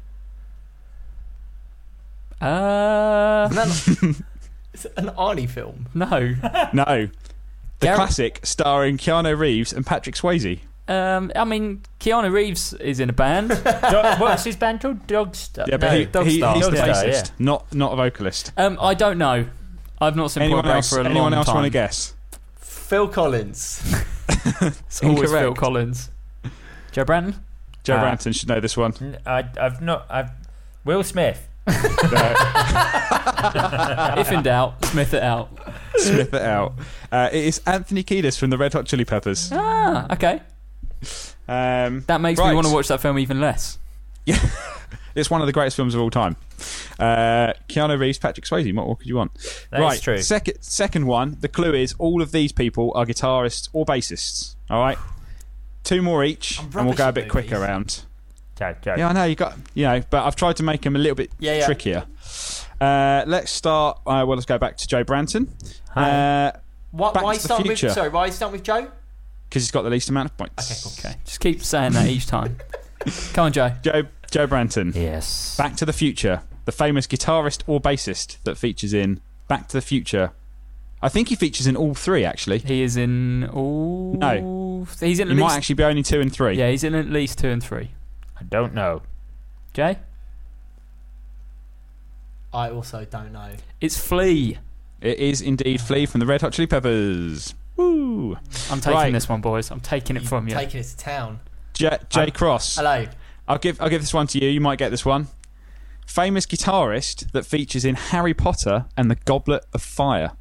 Uh, Is that it's an Arnie film. no. No, the Gareth- classic starring Keanu Reeves and Patrick Swayze. Um, I mean, Keanu Reeves is in a band. Do- what's his band called? Dogstar. Yeah, but no, he, Dog he- Star. he's the Dog Star, bassist, yeah. not not a vocalist. Um, I don't know. I've not seen Anyone Point Break else? for a Anyone long else time. want to guess? Phil Collins. It's always Phil Incorrect. Collins. Joe Branton. Joe Uh, Branton should know this one. N- I, I've not. I've Will Smith. If in doubt, Smith it out. Smith it out. Uh, it is Anthony Kiedis from the Red Hot Chili Peppers. Ah, okay. Um, That makes right. me want to watch that film even less. Yeah, it's one of the greatest films of all time. Uh, Keanu Reeves, Patrick Swayze. What more could you want? That right. is true. Second, second one. The clue is all of these people are guitarists or bassists. All right. Two more each, I'm and we'll rubbish go a at bit quicker movies. around. Joe, Joe. Yeah, I know you got, you know, but I've tried to make them a little bit Yeah, yeah. trickier. Uh, let's start. Uh, well, let's go back to Joe Branton. Hi. Because What, Back why to you the starting with? Future. Sorry, why you starting with Joe? he's got the least amount of points. Okay, cool. Okay, just keep saying that each time. Come on, Joe. Joe Joe Branton. Yes. Back to the Future. The famous guitarist or bassist that features in Back to the Future. I think he features in all three, actually. He is in all. No. He's in He at might least. actually be only two and three. Yeah, he's in at least two and three. I don't know. Jay? I also don't know. It's Flea. It is indeed Flea from the Red Hot Chili Peppers. Woo! I'm taking Right. this one, boys. I'm taking it from you. Taking it to town. J, J Cross. Hello. I'll give I'll give this one to you. You might get this one. Famous guitarist that features in Harry Potter and the Goblet of Fire.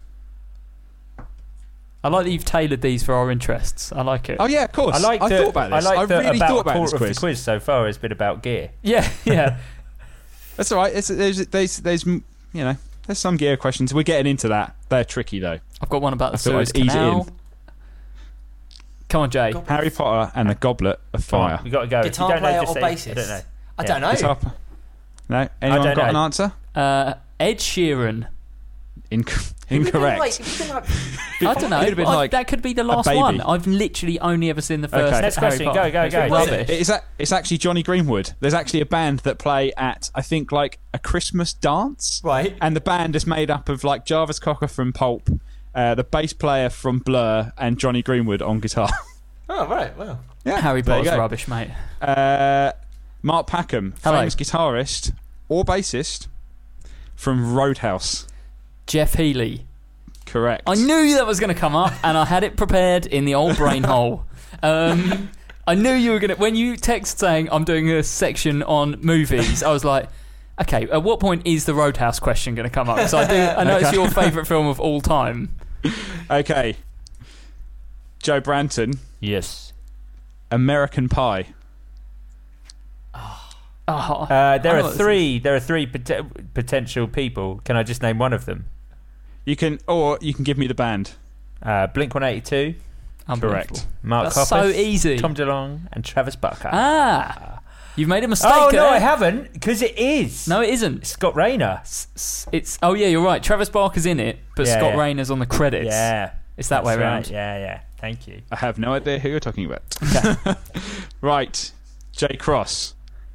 I like that you've tailored these for our interests. I like it. Oh yeah, of course. I like. I the, thought about this. I like the, really about thought a about this quarter of quiz. the quiz so far has been about gear. Yeah, yeah. That's all right. It's, there's, there's, there's, you know, there's some gear questions. We're getting into that. They're tricky though. I've got one about the I feel like Suez I'd ease it Canal. in. Come on, Jay. Goblet Harry Potter and the Goblet of Come on, Fire. we got to go. If you Guitar don't know, player just or say, bassist? I don't know. I Yeah. don't know. Guitar pl- No. Anyone don't got an know. answer? Uh, Ed Sheeran. Inc- Who'd have been incorrect. like- who'd have been like- I don't know. It'd have been I- like that could be the last baby. one. I've literally only ever seen the first. Okay. Next Harry question. Potter. Go, go, It's go. Rubbish. It's, a, it's actually Johnny Greenwood. There's actually a band that play at, I think, like a Christmas dance. Right. And the band is made up of like Jarvis Cocker from Pulp, uh, the bass player from Blur, and Johnny Greenwood on guitar. Oh, right. Well. Yeah, Harry there you Potter's go. rubbish, mate. Uh, Mark Packham, Hello. famous guitarist or bassist from Roadhouse. Jeff Healey. Correct. I knew that was going to come up, and I had it prepared in the old brain hole. Um, I knew you were going to. When you text saying I'm doing a section on movies, I was like, okay, at what point is the Roadhouse question going to come up? Because I do. I know it's Okay. your favourite film of all time. Okay. Joe Branton, Yes. American Pie. Oh, Uh, there I know are what this three. There are three pot- potential people. Can I just name one of them? You can, or you can give me the band. Uh, Blink one eighty-two, unbelievable. Correct. Mark That's Hoppus, so easy. Tom DeLonge, and Travis Barker. Ah, you've made a mistake. oh no, there. I haven't, because it is. No, it isn't. Scott Rayner. It's, it's- it's. Oh yeah, you're right. Travis Barker's in it, but Yeah, Scott yeah. Rayner's on the credits. Yeah, It's that that's way right. around. Yeah, yeah. Thank you. I have no idea who you're talking about. Right. Jay Cross.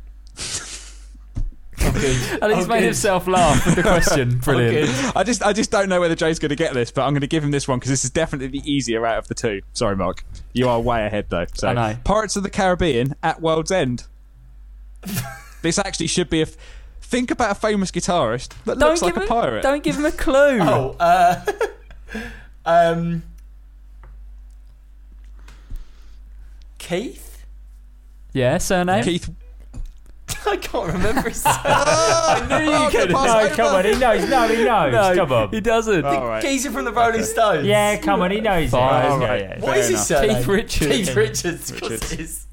And he's Oh, made good. himself laugh with the question. Brilliant. I just I just don't know whether Jay's going to get this, but I'm going to give him this one because this is definitely the easier out of the two. Sorry, Mark. You are way ahead though. So I know. Pirates of the Caribbean at World's End. This actually should be a. F- think about a famous guitarist that Don't looks like give a him, pirate. Don't give him a clue. Oh, uh, um, Keith? Yeah, surname. Keith. I can't remember his surname. I knew you could. pass No, over. come on. He knows. No, he knows. No, come on. he doesn't. All right. Geezer from the Rolling Stones. Yeah, come on. He knows. Fine. it. All Yeah, right. yeah. What Fair is his enough. surname? Keith Richards. Keith Richards. Of course Richards. it is.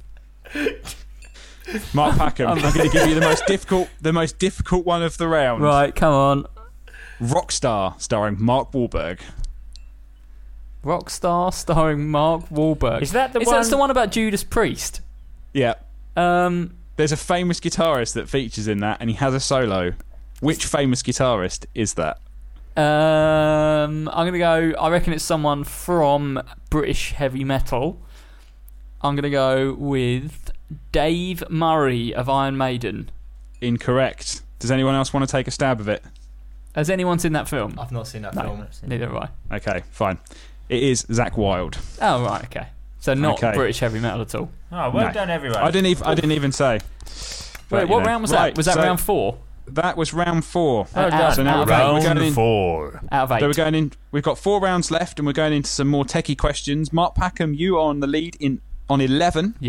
Mark Packham. I'm going to give you the most difficult, the most difficult one of the round. Right, come on. Rockstar, starring Mark Wahlberg. Rockstar starring Mark Wahlberg. Is that the is one? that the one about Judas Priest? Yeah. Um, There's a famous guitarist that features in that, and he has a solo. Which famous guitarist is that? um, I'm gonna go. I reckon it's someone from British heavy metal. I'm gonna go with Dave Murray of Iron Maiden. Incorrect. Does anyone else want to take a stab of it? Has anyone seen that film? I've not seen that No. film. Neither have I. Okay, fine. It is Zakk Wylde. Oh right, okay. So not Okay. British heavy metal at all. Oh, well No. done, everyone. I didn't even. I didn't even say. Wait, But, you what know. round was Right, that? Was that so round four? That was round four. Well so done. now Out we're of going, eight. we're going in. four. Out of eight. So we're going in. We've got four rounds left, and we're going into some more techie questions. Mark Packham, you are on the lead in on eleven. Yeah.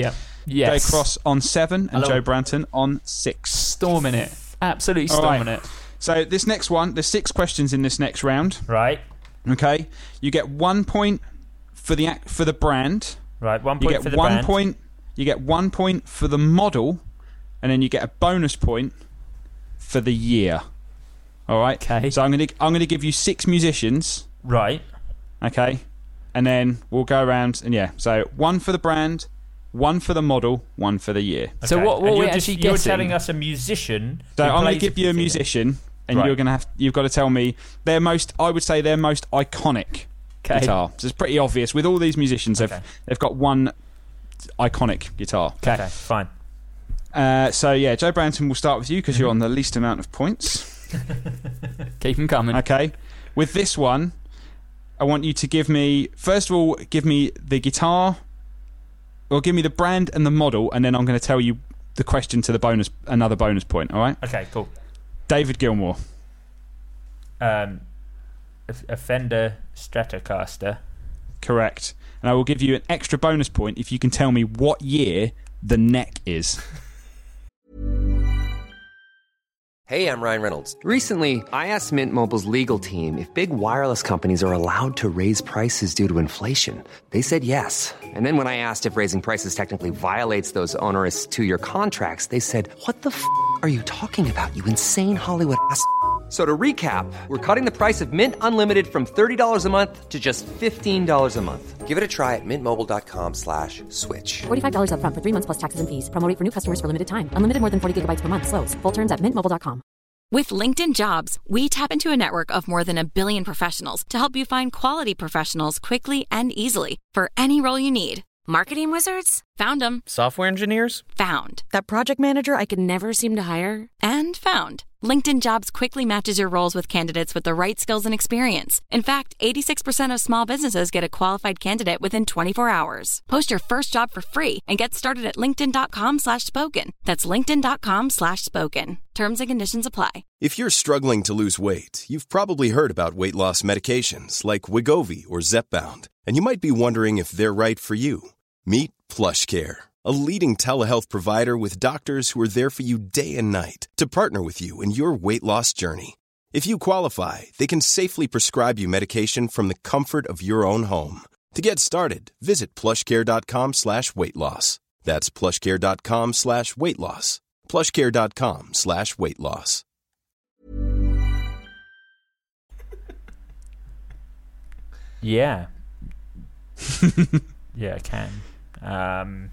Yes. Jay Cross on seven, and Hello. Joe Branton on six. Storming it. Absolutely All storming right. it. So this next one, there's six questions in this next round. Right. Okay, you get one point for the ac- for the brand. Right. One You point get for the one brand. point. You get one point for the model, and then you get a bonus point for the year. All right. Okay. So I'm gonna I'm gonna give you six musicians. Right. Okay, and then we'll go around and yeah. So one for the brand, one for the model, one for the year. So Okay. what, what And we're you're just- actually You're getting... telling us a musician. So who I'm going plays to give you a thing. musician, and Right. you're going to have you've got to tell me their most. I would say their most iconic Okay. guitar. So it's pretty obvious with all these musicians. They've Okay. they've got one iconic guitar. Okay. Fine. Uh, so yeah, Joe Branton, we'll start with you because you're on the least amount of points. Keep them coming. Okay, with this one, I want you to give me first of all give me the guitar, or give me the brand and the model, and then I'm going to tell you the question to the bonus another bonus point. All right, Okay. Cool. David Gilmour. Um, a, a Fender Stratocaster. Correct. And I will give you an extra bonus point if you can tell me what year the neck is. Hey, I'm Ryan Reynolds. Recently, I asked Mint Mobile's legal team if big wireless companies are allowed to raise prices due to inflation. They said yes. And then when I asked if raising prices technically violates those onerous two-year contracts, they said, "What the f*** are you talking about, you insane Hollywood ass?" So to recap, we're cutting the price of Mint Unlimited from thirty dollars a month to just fifteen dollars a month. Give it a try at mintmobile.com slash switch. forty-five dollars up front for three months plus taxes and fees. Promo rate for new customers for limited time. Unlimited more than forty gigabytes per month. Slows full terms at mint mobile dot com. With LinkedIn Jobs, we tap into a network of more than a billion professionals to help you find quality professionals quickly and easily for any role you need. Marketing wizards? Found them. Software engineers? Found. That project manager I could never seem to hire? And found. LinkedIn Jobs quickly matches your roles with candidates with the right skills and experience. In fact, eighty-six percent of small businesses get a qualified candidate within twenty-four hours. Post your first job for free and get started at linkedin.com slash spoken. That's linkedin.com slash spoken. Terms and conditions apply. If you're struggling to lose weight, you've probably heard about weight loss medications like Wegovy or Zepbound, and you might be wondering if they're right for you. Meet PlushCare, a leading telehealth provider with doctors who are there for you day and night to partner with you in your weight loss journey. If you qualify, they can safely prescribe you medication from the comfort of your own home. To get started, visit plushcare.com slash weight loss. That's plushcare.com slash weight loss. plushcare.com slash weight loss. Yeah. Yeah, I can. Um,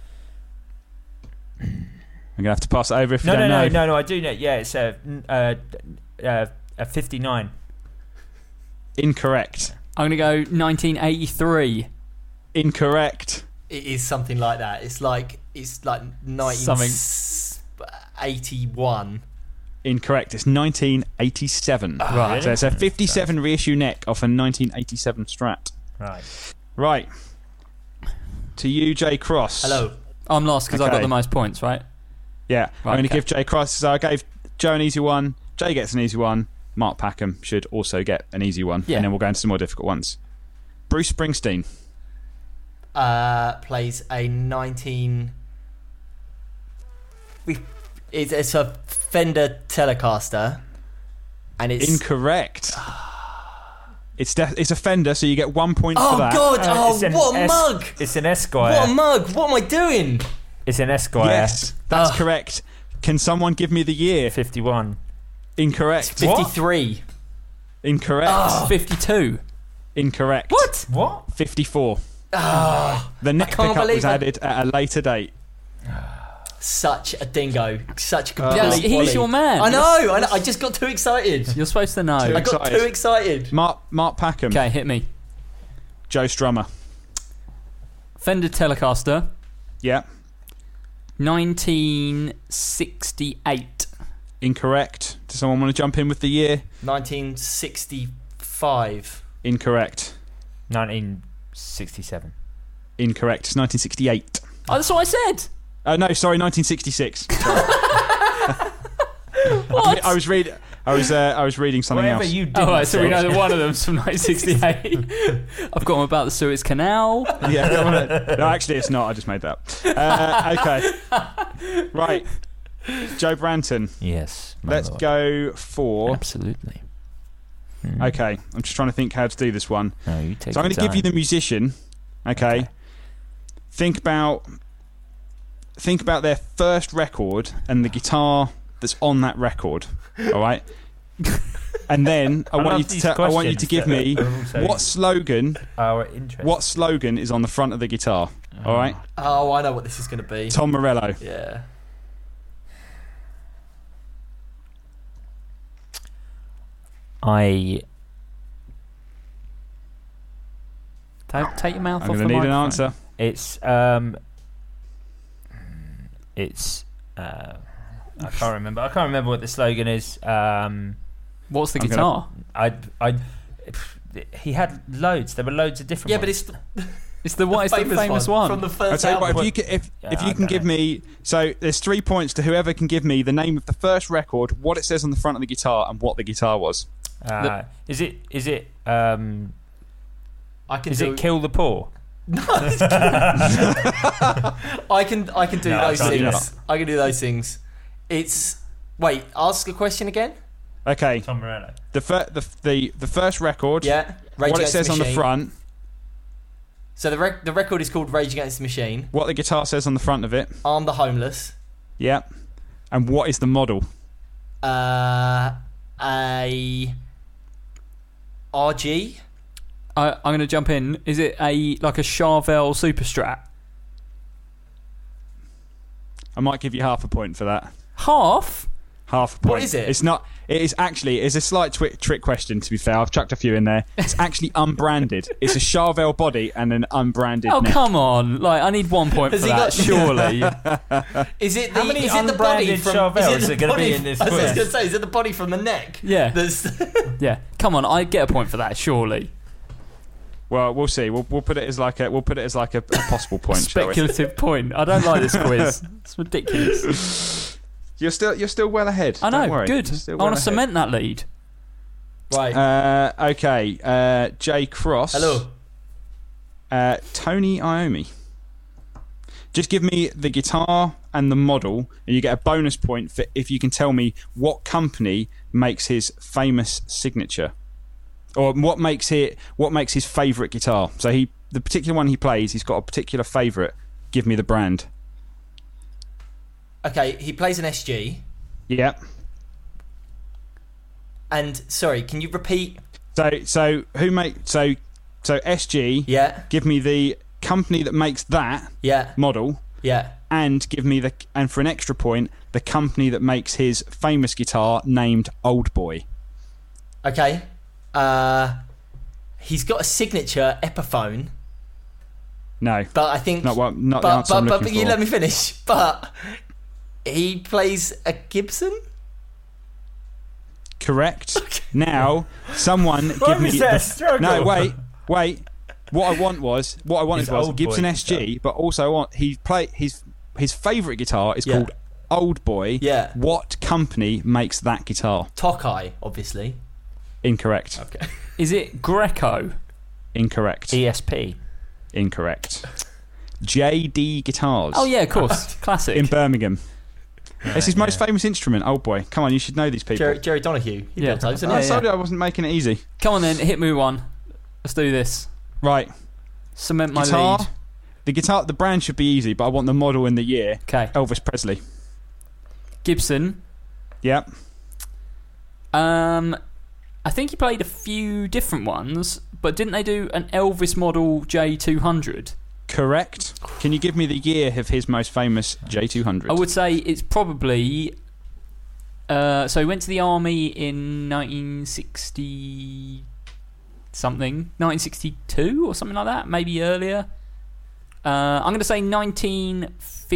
I'm going to have to pass it over if no, you no, don't no, know. no, no. I do know. Yeah, it's a uh, uh, a fifty-nine. Incorrect. I'm going to go nineteen eighty-three. Incorrect. It is something like that. It's like it's like Something. nineteen eighty-one. Incorrect. It's nineteen eighty-seven. Right. So it's a fifty-seven reissue neck off a nineteen eighty-seven Strat. Right. Right. To you, Jay Cross. Hello. I'm lost because I got Okay. the most points, right? Yeah, Right, I'm going to okay. give Jay Cross. So I gave Joe an easy one. Jay gets an easy one. Mark Packham should also get an easy one. Yeah. And then we'll go into some more difficult ones. Bruce Springsteen. Uh, plays a nineteen. We. It's, it's a Fender Telecaster, and it's. Incorrect. It's def- it's a Fender, so you get one point oh for that. God! Uh, oh, it's an what a Es- mug! It's an Esquire. What a mug! What am I doing? It's an Esquire. Yes, that's Oh. correct. Can someone give me the year? fifty-one. Incorrect. Fifty-three. Incorrect. Oh. fifty-two. Incorrect. What? What? fifty-four. Ah, The neck can't pickup believe was I- added at a later date. such a dingo! Such a complete. Yes, he's volley. your man. I know, I know. I just got too excited. You're supposed to know. Too I got excited. too excited. Mark Mark Packham. Okay, hit me. Joe Strummer. Fender Telecaster, Yeah. nineteen sixty-eight. Incorrect. Does someone want to jump in with the year? nineteen sixty-five. Incorrect. nineteen sixty-seven. Incorrect. It's nineteen sixty-eight. Oh, that's what I said. Uh, no, sorry, nineteen sixty-six. What? I was reading. I was uh, I was reading something Whatever else. you did. Oh, right, so we know that one of them's from nineteen sixty-eight. I've got one about the Suez Canal. Yeah, I wanna, no, actually, it's not. I just made that up. Uh, okay, right, Joe Branton. Yes. Let's go for. Absolutely. Okay, I'm just trying to think how to do this one. No, you take so I'm going to give you the musician. Okay. Okay. Think about think about their first record and the guitar that's on that record. All right. And then I, I want love you to these tell, I want you to give me questions that are also- what slogan Our interest. what slogan is on the front of the guitar. All right. Oh, I know what this is going to be. Tom Morello. Yeah. I. Take, take your mouth I'm off going the to need an microphone. answer. It's um. It's uh. I can't remember. I can't remember what the slogan is. Um. What's the I'm guitar? I. I. He had loads. There were loads of different. Yeah, ones. but it's It's the one. It's the famous one. from the I'll first tell you album. what, if you can, if, Yeah, if I you can don't give know. me, so there's three points to whoever can give me the name of the first record, what it says on the front of the guitar, and what the guitar was. Uh, is it? Is it? Um. I can Is do it Kill the Poor? I can I can do No, I those can't do things. that. I can do those things. It's wait. Ask a question again. Okay, Tom Morello. the fir- the the the first record, Yeah. Rage what it Against says the on the Machine. front, So the rec- the record is called Rage Against the Machine. what the guitar says on the front of it, Arm the Homeless. yeah, and what is the model? Uh, a R G. I, I'm going to jump in. Is it a like a Charvel Super Strat? I might give you half a point for that. Half. Half a point. What is it? It's not. It is actually. It's a slight twi- trick question. To be fair, I've chucked a few in there. It's actually unbranded. It's a Charvel body and an unbranded. Oh neck. come on! Like I need one point Has for he that. got- Surely. Is it the How many is it the body unbranded from? Charvels is it are the gonna be body- in this I was quiz? going to say, is it the body from the neck? Yeah. There's Yeah. Come on! I get a point for that. Surely. Well, we'll see. We'll, we'll put it as like a. We'll put it as like a, a possible point. shall we? Speculative point. I don't like this quiz. It's ridiculous. You're still. You're still well ahead. I Don't know. worry. Good. You're still I well want to ahead. cement that lead. right. Uh, okay. Uh, Jay Cross. Hello. Uh, Tony Iommi. Just give me the guitar and the model, and you get a bonus point for if you can tell me what company makes his famous signature, or what makes it what makes his favourite guitar. So he, the particular one he plays, he's got a particular favourite. Give me the brand. Okay, he plays an S G. Yeah. And sorry, can you repeat? So so who make so so S G? Yeah. Give me the company that makes that Yeah. model. Yeah. And give me the and for an extra point, the company that makes his famous guitar named Old Boy. Okay. Uh, he's got a signature Epiphone, No, but I think not what not but, the answer but, I'm but, looking but you for. let me finish. But he plays a Gibson. Correct. Now, someone give me. was that the- struggle? No, wait, wait. What I want was what I wanted His was Old Gibson Boy S G, but also I want he play his his favourite guitar is Yeah. called Old Boy. Yeah. What company makes that guitar? Tokai, obviously. Incorrect. Okay. Is it Greco? Incorrect. E S P. Incorrect. J D Guitars. Oh yeah, of course. Classic. In Birmingham. It's his most famous instrument, Old Boy. Come on, you should know these people. Jerry, Jerry Donahue. He Yeah. built those, I didn't he? told you I wasn't making it easy. Come on then, hit me one. Let's do this. Right. Cement my Guitar. lead. The guitar, the brand should be easy, but I want the model and the year. Okay. Elvis Presley. Gibson. Yep. Um, I think he played a few different ones, but didn't they do an Elvis model J two hundred? Correct. Can you give me the year of his most famous J two hundred? I would say it's probably. Uh, so he went to the army in nineteen sixty something, nineteen sixty-two or something like that, maybe earlier. Uh, I'm going to say nineteen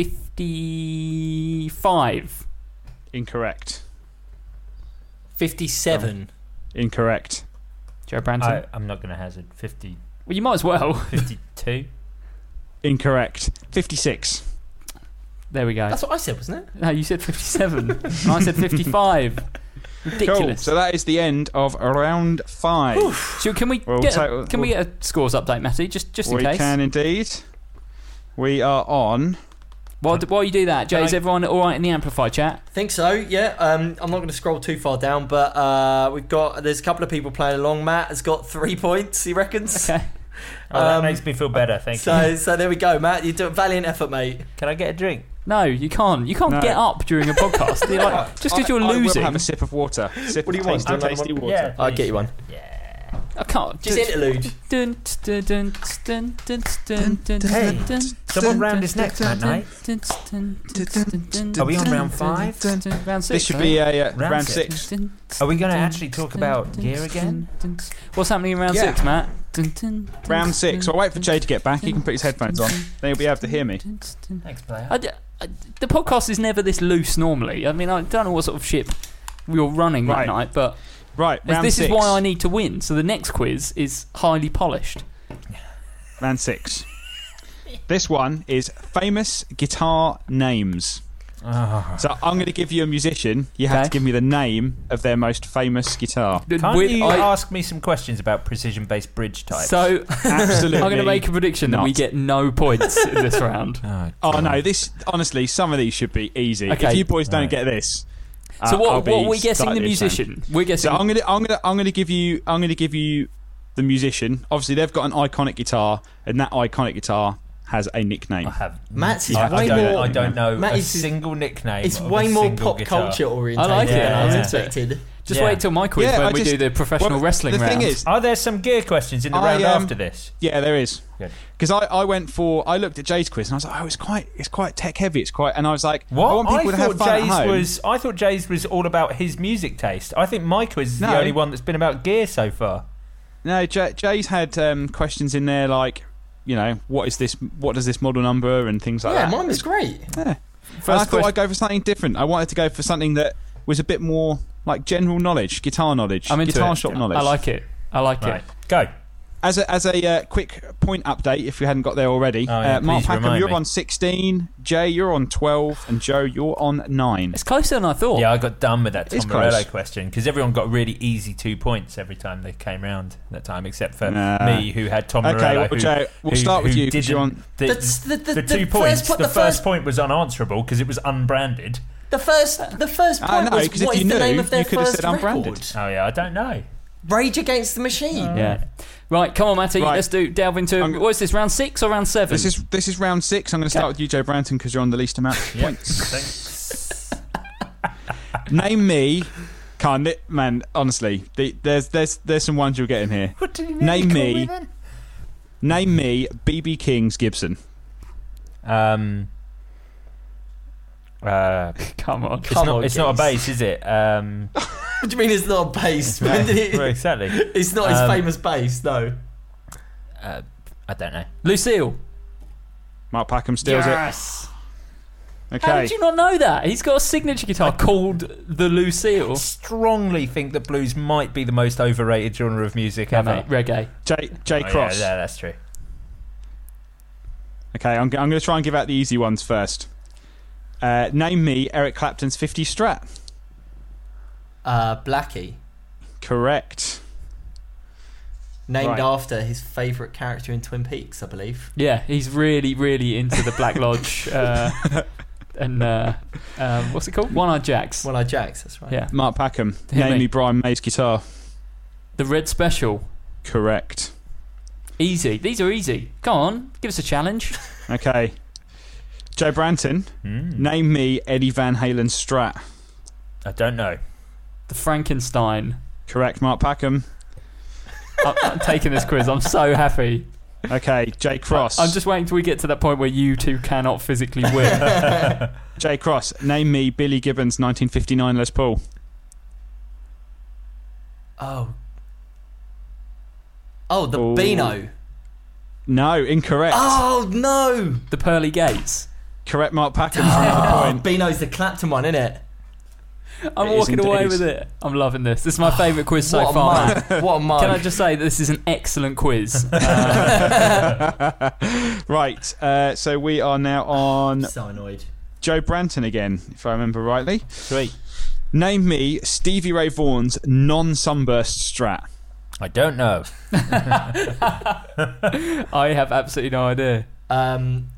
fifty-five. Incorrect. fifty-seven. Incorrect. Joe Branton. I, I'm not going to hazard. fifty, Well, you might as well. fifty-two. Incorrect. fifty-six. There we go. That's what I said, wasn't it? No, you said fifty-seven. And I said fifty-five. Ridiculous. Cool. So that is the end of round five. So can we We'll get take- a, can we get a scores update, Matty? Just just in we case. can indeed. We are on. While, while you do that, Jay, is everyone all right in the Amplify chat? Think so, yeah. Um, I'm not going to scroll too far down, but uh, we've got there's a couple of people playing along. Matt has got three points, he reckons. Okay. Oh, that Um, makes me feel better, thank So, you. so there we go, Matt. You do a valiant effort, mate. Can I get a drink? No, you can't. You can't No. get up during a podcast. You're like, just because you're I, I losing. will have a sip of water. Sip What do of you want? tasty, Do you want tasty another water. Yeah. I'll get you one. I can't. Just interlude. Dun, dun, dun, dun, dun, dun, dun, Hey, dun, someone dun, round his dun, neck dun, that night. dun, dun, dun, dun, dun, Are we on dun, round dun, five? dun, dun, Round six. This should I be think. uh, yeah, Round round six. six. Dun, Are we going to dun, actually talk dun, about dun, gear dun, again? dun. What's happening in round Yeah. six, Matt? Dun, dun, dun, Round six. dun, I'll wait for Jay to get back. He can put his headphones on. Then he'll be able to hear me. dun, dun. Thanks, player. I d- I- the podcast is never this loose normally. I mean, I don't know what sort of ship we were running Right. that night, but Right, this, round this six. is why I need to win. So the next quiz is highly polished. Round six. This one is famous guitar names. Oh. So I'm going to give you a musician. You have Okay. to give me the name of their most famous guitar. Can't With- you I- ask me some questions about precision-based bridge types? So Absolutely. I'm going to make a prediction that we not. get no points in this round. Oh, Oh God. no! This honestly, some of these should be easy. Okay. If you boys don't Right. get this, So uh, what, I'll be what are we guessing the slightly ashamed. musician? We're guessing. So I'm gonna, I'm gonna, I'm gonna give you, I'm gonna give you the musician. Obviously, they've got an iconic guitar, and that iconic guitar has a nickname. I have. Matt's is I, I way don't, more. I don't know Matt a is- single nickname. It's of way a more single pop guitar. culture oriented I like it, than I I'm was into it. expected. Just Yeah. wait till my quiz Yeah, when I we just- do the professional well, wrestling the round. thing is, Are there some gear questions in the I, round um, after this? yeah, there is. Good. Because I, I went for, I looked at Jay's quiz and I was like, oh, it's quite, it's quite tech heavy. It's quite, and I was like, What? I want people to have thought fun Jay's at home. was. I thought Jay's was all about his music taste. I think my quiz is the No. only one that's been about gear so far. No, Jay, Jay's had um, questions in there like, you know, what is this? What does this model number and things like Yeah, that. mine was great. Yeah. And I First thought question- I'd go for something different. I wanted to go for something that was a bit more like general knowledge, guitar knowledge, I'm into guitar it. shop knowledge. I like it. I like Right, it. go. As a, as a uh, quick point update, if you hadn't got there already, Oh, yeah, uh, Mark please Packham, remind you're me. on sixteen, Jay, you're on twelve, and Joe, you're on nine. It's closer than I thought. Yeah, I got done with that It's Tom Morello close. question because everyone got really easy two points every time they came round that time, except for Nah. me, who had Tom Okay, Morello. well, who, Joe, we'll who- start with who you, 'cause you're didn't- on- The, That's the- the- the the two first points. po- the the first first- point was unanswerable because it was unbranded. The first, the first I point know, was 'cause if what is you the knew, name of their you could have first said unbranded. record? Oh yeah, I don't know. Rage Against the Machine. Yeah. Right, come on, Matty. Right. Let's do delve into. I'm- What is this? Round six or round seven? This is this is round six. I'm going to start with you, Joe Branton, because you're on the least amount of Yep. points. Thanks. Name me, can't it, man? Honestly, the, there's there's there's some ones you'll get in here. What did you Name call me. then? Name me B B King's Gibson. Um. Uh, Come on. it's Come not. on, It's not a Geese. bass, is it? Um, What do you mean it's not a bass? When did well, it, exactly. it's not his Um, famous bass, no. Uh, I don't know. Lucille. Mark Packham steals Yes. it. How Okay. did you not know that? He's got a signature guitar called the Lucille. I strongly think that blues might be the most overrated genre of music Yeah, ever. mate. Reggae. Jay Jay Oh, Cross. Yeah, yeah, that's true. Okay, I'm, g- I'm going to try and give out the easy ones first. Uh, name me Eric Clapton's fifty Strat. Uh, Blackie, Correct. named Right. after his favourite character in Twin Peaks, I believe. Yeah, he's really, really into the Black Lodge. Uh, and uh, um, what's it called? One-Eyed Jacks. One Eyed Jacks, that's right. Yeah. Mark Packham. Hit Name me. me Brian May's guitar. The Red Special. Correct. Easy. These are easy. Come on, give us a challenge. Okay. Joe Branton. Mm. Name me Eddie Van Halen's Strat. I don't know. The Frankenstein. Correct, Mark Packham. I- I'm taking this quiz. I'm so happy. Okay, Jay Cross. I'm just waiting till we get to that point where you two cannot physically win. Jay Cross. Name me Billy Gibbons' nineteen fifty-nine Les Paul. Oh. Oh, the Ooh. Beano. No, incorrect. Oh, no. The Pearly Gates. Correct, Mark Packham. for another Oh, point. Beano's the Clapton one, isn't it? I'm It is walking away indeed. with it. I'm loving this. This is my favourite quiz so what a far. mug. What a mug. Can I just say that this is an excellent quiz? Uh, Right, uh, so we are now on so annoyed. Joe Branton again, if I remember rightly. Sweet. Name me Stevie Ray Vaughan's non-sunburst Strat. I don't know. I have absolutely no idea. Um,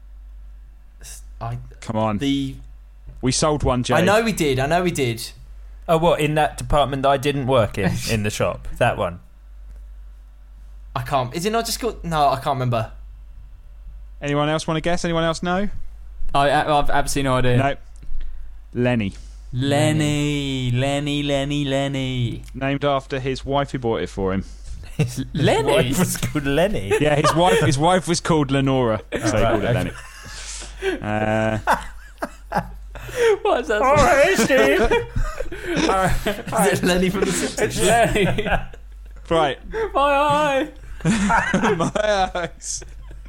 I Come on. the We sold one, Jay. I know we did. I know we did. Oh, what, in that department that I didn't work in, in the shop? That one? I can't. Is it not just called? No, I can't remember. Anyone else want to guess? Anyone else know? I, I've absolutely no idea. No. Lenny. Lenny, Lenny, Lenny, Lenny. Named after his wife who bought it for him. His Lenny? wife was called Lenny. Yeah, his wife His wife was called Lenora, so he right, called it okay. Lenny. Uh, What is that? All right, Steve. All right. Is it Lenny from the Simpsons? Lenny. right. My eye. My eyes.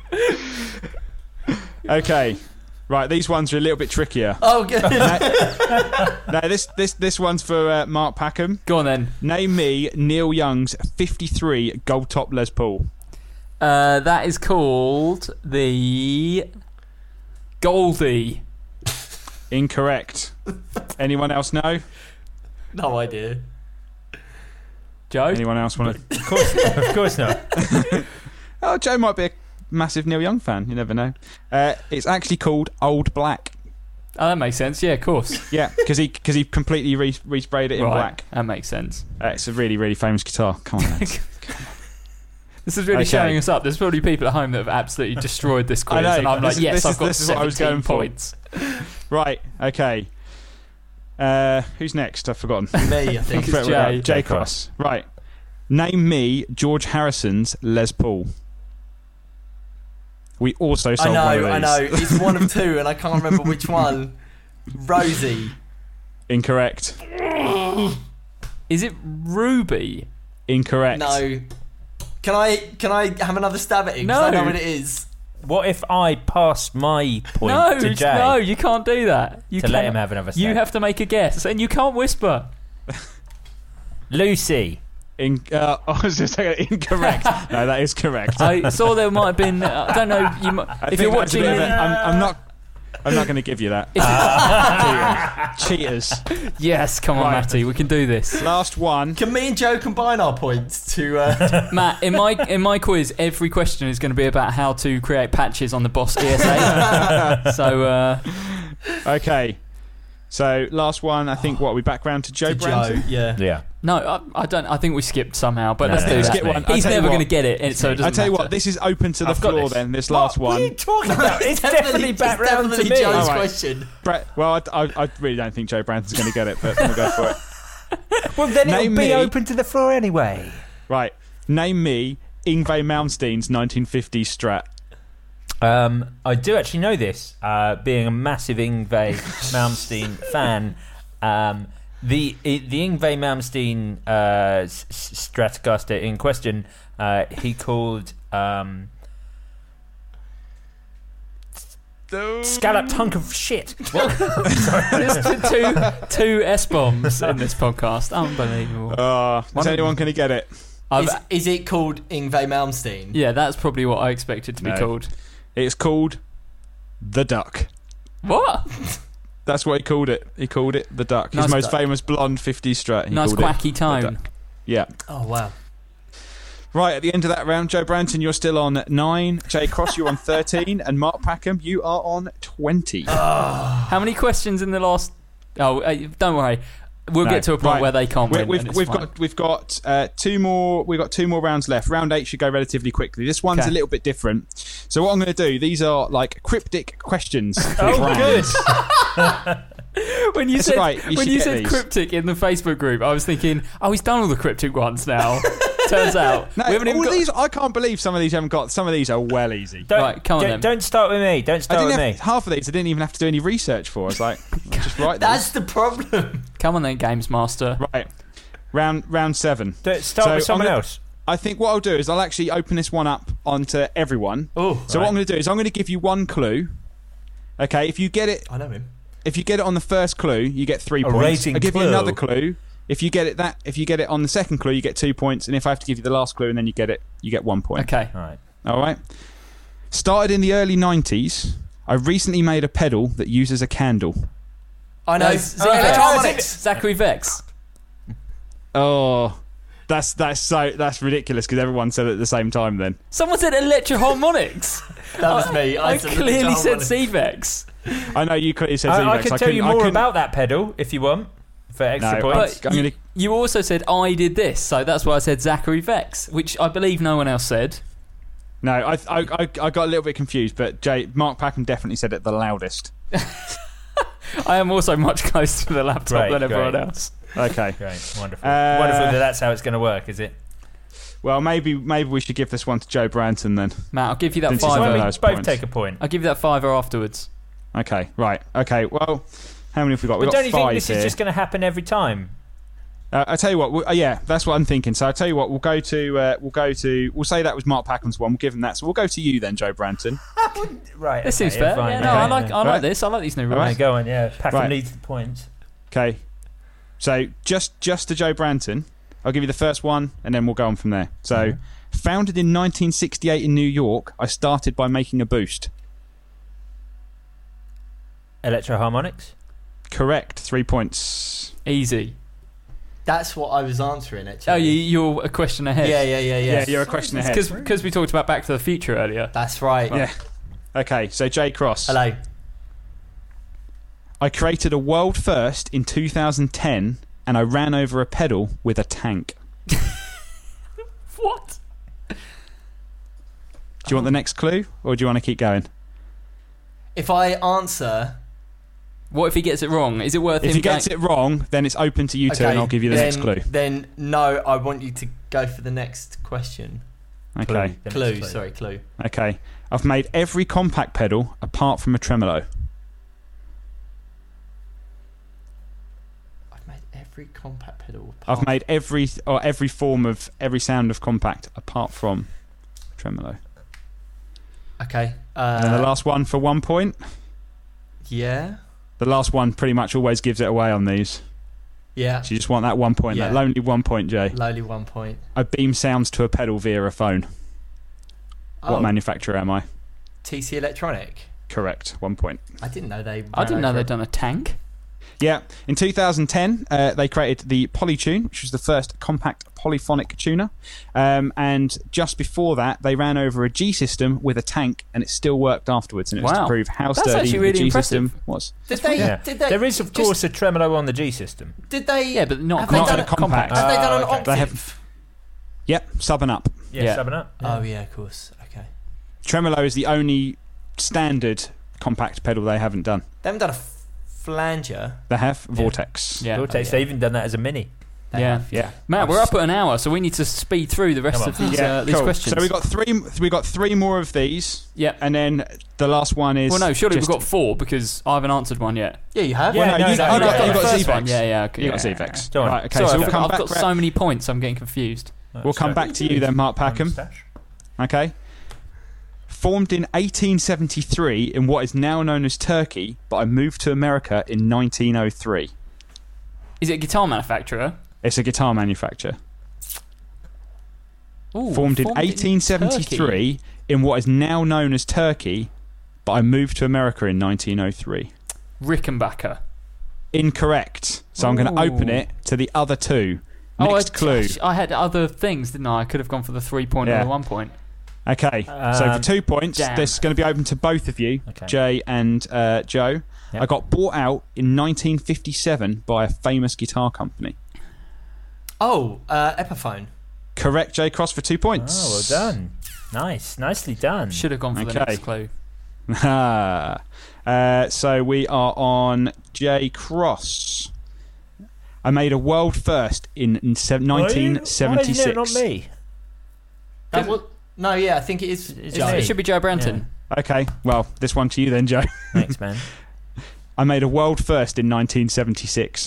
Okay. Right, these ones are a little bit trickier. Oh, good. No, this this this one's for uh, Mark Packham. Go on then. Name me Neil Young's fifty-three gold top Les Paul. Uh, that is called the Goldie. Incorrect. Anyone else know? No idea. Joe? Anyone else want to? Of course, of course not. Oh, Joe might be a massive Neil Young fan. You never know. Uh, it's actually called Old Black. Oh, that makes sense. Yeah, of course. Yeah, because he because he completely re- resprayed it in Right, black. that makes sense. Uh, it's a really really famous guitar. Come on, lads. This is really Okay. showing us up. There's probably people at home that have absolutely destroyed this quiz, I know. and I'm This like, is- yes, this I've is- got this is what I was seventeen going for. points. Right. Okay. Uh, who's next? I've forgotten. Me, I think. it's Right, Jay. Jay Cross. Right. Name me George Harrison's Les Paul. We also I sold know, one of I these. know. It's one of two, and I can't remember which one. Rosie. Incorrect. Is it Ruby? Incorrect. No. Can I can I have another stab at it? 'Cause No. I know what it is. What if I passed my point No, to Jay? no, you can't do that. You To let cannot- him have another You stab. have to make a guess, and you can't whisper. Lucy. In, uh, I was just saying incorrect. No, that is correct. I saw there might have been. Uh, I don't know. You might, I if think you're that's a watching, bit of the- a- I'm, I'm not. I'm not going to give you that. Cheaters. yes, come on, Right. Matty, we can do this. Last one. Can me and Joe combine our points to? Uh, Matt, in my in my quiz, every question is going to be about how to create patches on the Boss E S A. so, uh, Okay. So last one. I think what are we back round to Joe to Joe, Branton? yeah. Yeah. no, I, I don't. I think we skipped somehow, but No, let's no, do let's that. skip one. I'll He's tell you never what. going to get it, and so it doesn't I tell you matter. what. This is open to the I've got floor. this. Then this last What one. are you talking about? It's definitely back it's round to definitely me. Joe's All right. question. Brett, well, I, I, I really don't think Joe Branton's going to get it, but we'll go for it. Well, then it'll Name be me- open to the floor anyway. Right. Name me Yngwie Malmsteen's nineteen fifties Strat. Um, I do actually know this, uh, being a massive Yngwie Malmsteen fan. Um, the the Yngwie Malmsteen uh, s- s- Stratocaster in question, uh, he called um, scalloped hunk of shit. There's two two S bombs in this podcast. Unbelievable. Uh, is One of- anyone going to get it? I've- Is, is it called Yngwie Malmsteen? yeah, that's probably what I expected to be No. called. It's called The Duck. What? That's what he called it. He called it The Duck. His Nice most duck. famous blonde fifties Strat. He Nice called it quacky The tone. Duck. Yeah. Oh wow. Right, at the end of that round, Joe Branton, you're still on nine. Jay Cross, you're on thirteen. And Mark Packham, you are on twenty. How many questions in the last? Oh, uh, don't worry. We'll No, get to a point right. where they can't We- win. We've, and it's we've fine. got we've got uh, two more we've got two more rounds left. Round eight should go relatively quickly. This one's Okay. a little bit different. So what I'm going to do, these are like cryptic questions. Oh, good. When you That's said right, you when should you get said these. cryptic in the Facebook group, I was thinking, oh, he's done all the cryptic ones now. Turns out No, we haven't even all got. these I can't believe some of these haven't got. Some of these are well easy. Don't, Right, come on don't, then. don't start with me. Don't I start didn't with have, me. half of these I didn't even have to do any research for. I was like, I'll just write That's these. the problem. Come on then, Games Master. Right, round round seven. Don't start So with someone I'm gonna- else. I think what I'll do is I'll actually open this one up onto everyone. Oh, So right. what I'm going to do is I'm going to give you one clue. Okay, if you get it, I know him. if you get it on the first clue, you get three A points. rating I'll give clue. you another clue. If you get it that, if you get it on the second clue, you get two points. And if I have to give you the last clue and then you get it, you get one point. Okay. All right. All right. Started in the early nineties. I recently made a pedal that uses a candle. I know. No, Z- uh, Electro-Harmonix. Zachary Vex. Oh, that's that's so that's ridiculous because everyone said it at the same time. Then Someone said Electro-Harmonix. That was me. I, I said clearly said Electro-Harmonix. C-Vex. I know you clearly said I, Z-Vex. I can tell couldn't- you I more couldn't- about that pedal if you want for extra No, points. But I'm gonna- y- you also said I did this, so that's why I said Zachary Vex, which I believe no one else said. No, I, I I I got a little bit confused, but Jay Mark Packham definitely said it the loudest. I am also much closer to the laptop Great, than everyone great. else. Okay. Great, wonderful. Uh, wonderful that that's how it's going to work, is it? Well, maybe maybe we should give this one to Joe Branton then. Matt, I'll give you that Since he's Why one don't of we those both points. take a point? I'll give you that fiver afterwards. Okay, right. Okay, well, how many have we got? We've But got don't you five think this here. is just going to happen every time? Uh, I tell you what, we'll, uh, yeah, that's what I'm thinking. So I tell you what, we'll go to, uh, we'll go to, we'll say that was Mark Packham's one. We'll give him that. So we'll go to you then, Joe Branton. Right. This okay, seems fair. fine, Yeah, no, okay. I like, I like Right. this. I like these new rules. Right, go on. Yeah, Packham Right. leads the points. Okay. So just just to Joe Branton, I'll give you the first one, and then we'll go on from there. So, Mm-hmm. founded in nineteen sixty-eight in New York, I started by making a boost. Electro-Harmonix? Correct. Three points. Easy. That's what I was answering, actually. Oh, you, you're a question ahead. Yeah, yeah, yeah, yeah. Yeah, you're a question ahead. Because we talked about Back to the Future earlier. That's right. Yeah. Okay, so Jay Cross. Hello. I created a world first in two thousand ten, and I ran over a pedal with a tank. What? Do you want the next clue, or do you want to keep going? If I answer... What if he gets it wrong? Is it worth If him he gets going- it wrong, then it's open to you two, and I'll give you the then, next clue. Then, no, I want you to go for the next question. Okay. The next Clue, sorry, clue. Okay. I've made every compact pedal apart from a tremolo. I've made every compact pedal. Apart I've made every or every form of every sound of compact apart from tremolo. Okay. Uh, And then the last one for one point. yeah. The last one pretty much always gives it away on these. Yeah. So you just want that one point, Yeah. that lonely one point, Jay. Lowly one point. I beam sounds to a pedal via a phone. What Oh, manufacturer am I? T C Electronic. Correct. One point. I didn't know they. I didn't know ran they'd over- done a tank. Yeah. In two thousand ten, uh, they created the Polytune, which was the first compact polyphonic tuner. Um, and just before that, they ran over a G system with a tank, and it still worked afterwards. And it was Wow. to prove how That's sturdy actually really the G impressive. system was. Did they? Yeah. Did they? There is, of just- course, a tremolo on the G system. Did they? Yeah, but not have they not done in a compact. Have they done Oh, an okay. octave? They have- Yep, sub and up. Yeah, Yeah. subbing up. Oh yeah, of course. Okay. Tremolo is the only standard compact pedal they haven't done. They haven't done a f- flanger. They have Vortex. Yeah. Vortex, They've even done that as a mini. They Yeah. have. Yeah. Matt, we're up at an hour, so we need to speed through the rest Come of on. these, Yeah, uh, these cool. questions. So we got three. We got three more of these. Yep. And then the last one is. Well, no, surely just- we've got four because I haven't answered one yet. Yeah, you have. Well, no, Yeah, you, no, oh, no, no, you you got got the first Z-Vex. one. Yeah, yeah. Okay. You yeah. got Z-Vex. Go on. Right. Okay. Sorry, so I've we'll got, come I've back. got so many points, I'm getting confused. We'll come back to you then, Mark Packham. Okay. Formed in eighteen seventy-three in what is now known as Turkey, but I moved to America in nineteen oh three. Is it a guitar manufacturer? It's a guitar manufacturer. Ooh, Formed in formed eighteen seventy-three in what is now known as Turkey, but I moved to America in nineteen oh three. Rickenbacker. Incorrect. So I'm going to open Ooh. it to the other two. Oh, Next I, clue. I had other things, didn't I? I could have gone for the three point Yeah. or the one point. Okay, so Um, for two points, damn. this is going to be open to both of you, Okay. Jay and uh, Joe. Yep. I got bought out in nineteen fifty-seven by a famous guitar company. Oh, uh, Epiphone. Correct, Jay Cross, for two points. Oh, well done. Nice. Nicely done. Should have gone for the Okay. next clue. uh, so we are on Jay Cross. I made a world first in nineteen seventy-six. Why is it not me? That was, no, yeah, I think it is. It's Joe. me. It should be Joe Branton. Okay, well, this one to you then, Joe. Thanks, man. I made a world first in nineteen seventy-six.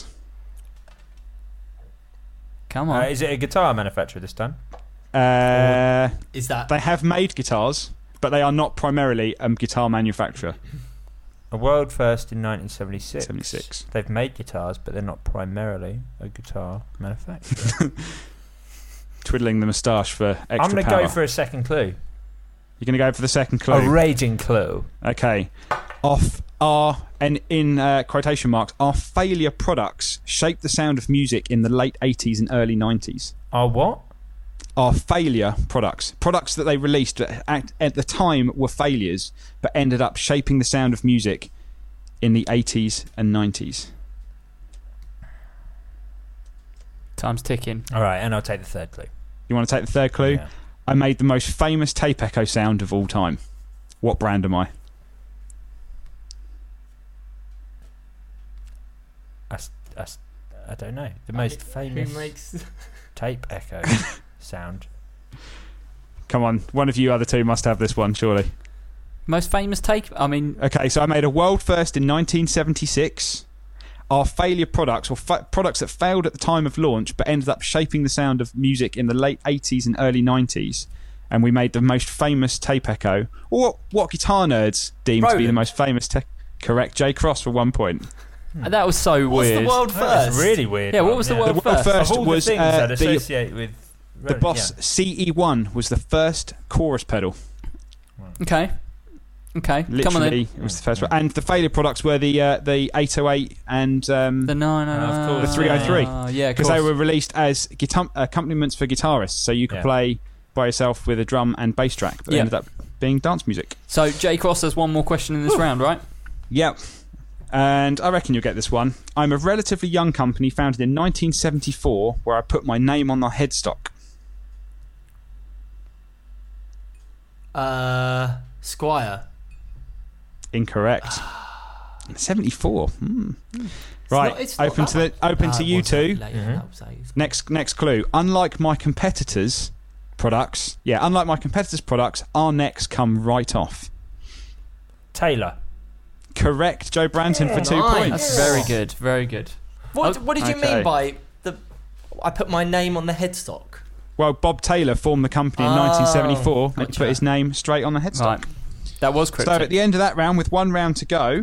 Come on. Uh, is it a guitar manufacturer this time? Uh, Is that? they have made guitars, but they are not primarily a guitar manufacturer. A world first in nineteen seventy-six. seventy-six. They've made guitars, but they're not primarily a guitar manufacturer. Twiddling the moustache for extra I'm going to power. go for a second clue. You're going to go for the second clue. A raging clue. Okay. Off are, and in uh, quotation marks, our failure products shaped the sound of music in the late eighties and early nineties. Our what? Are failure products. Products that they released at, at the time were failures, but ended up shaping the sound of music in the eighties and nineties. Time's ticking. All right, and I'll take the third clue. You want to take the third clue? Yeah. I made the most famous tape echo sound of all time. What brand am I? I, I, I don't know. The most famous Who makes... tape echo sound. Come on, one of you other two must have this one, surely. Most famous tape? I mean... Okay, so I made a world first in nineteen seventy-six. Our failure products, or fa- products that failed at the time of launch but ended up shaping the sound of music in the late eighties and early nineties. And we made the most famous tape echo, or what, what guitar nerds deem Roland. to be the most famous tape. Correct, Jay Cross for one point. That was so What's weird. the world That's first? really weird. Yeah, what one, was the yeah. world The world first? first Of all was the things uh, I'd the, associate with the Boss yeah. C E one was the first chorus pedal. Okay. Okay. Literally, Come on then. it was the first one. And the failure products were the uh, the eight oh eight and um, The nine oh of course. the three oh three. Uh, yeah, because they were released as guitar- accompaniments for guitarists, so you could Yeah. play by yourself with a drum and bass track, but they Yeah. ended up being dance music. So Jay Cross has one more question in this round, right? Yep. And I reckon you'll get this one. I'm a relatively young company founded in nineteen seventy-four where I put my name on the headstock. Uh, Squire. Incorrect. seventy-four. Hmm. Right. not- it's not open that to the open Uh, to it you was two. later, that was ages. Next next clue. Unlike my competitors' products, yeah, unlike my competitors' products, our necks come right off. Taylor. Correct, Joe Branton for two Nice. points. That's very good. Very good. What, Oh, what did you okay. mean by the? I put my name on the headstock. Well, Bob Taylor formed the company in Oh, nineteen seventy-four and gotcha. put his name straight on the headstock. Right. That was So cryptic. at the end of that round, with one round to go,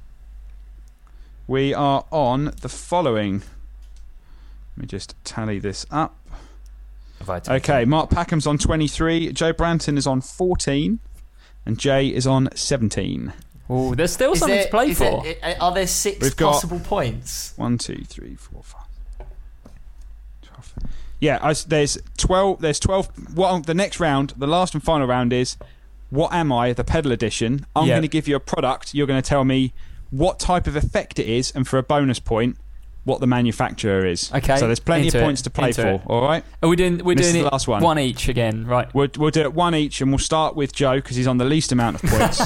we are on the following. Let me just tally this up. Have I taken- Okay, Mark Packham's on twenty-three, Joe Branton is on fourteen, and Jay is on seventeen. Oh, there's still Is something there- to play is for. there- are there six We've got- possible points? One, two, three, four, five. twelve. Yeah, I, there's twelve. There's twelve. What the next round, the last and final round is, what am I? The pedal edition. I'm Yeah. going to give you a product. You're going to tell me what type of effect it is, and for a bonus point, what the manufacturer is. Okay, So there's plenty into of it, points to play into for. it. All right. Are we doing? We're This is doing the it last one. one each again, right? We'll, we'll do it one each, and we'll start with Joe because he's on the least amount of points.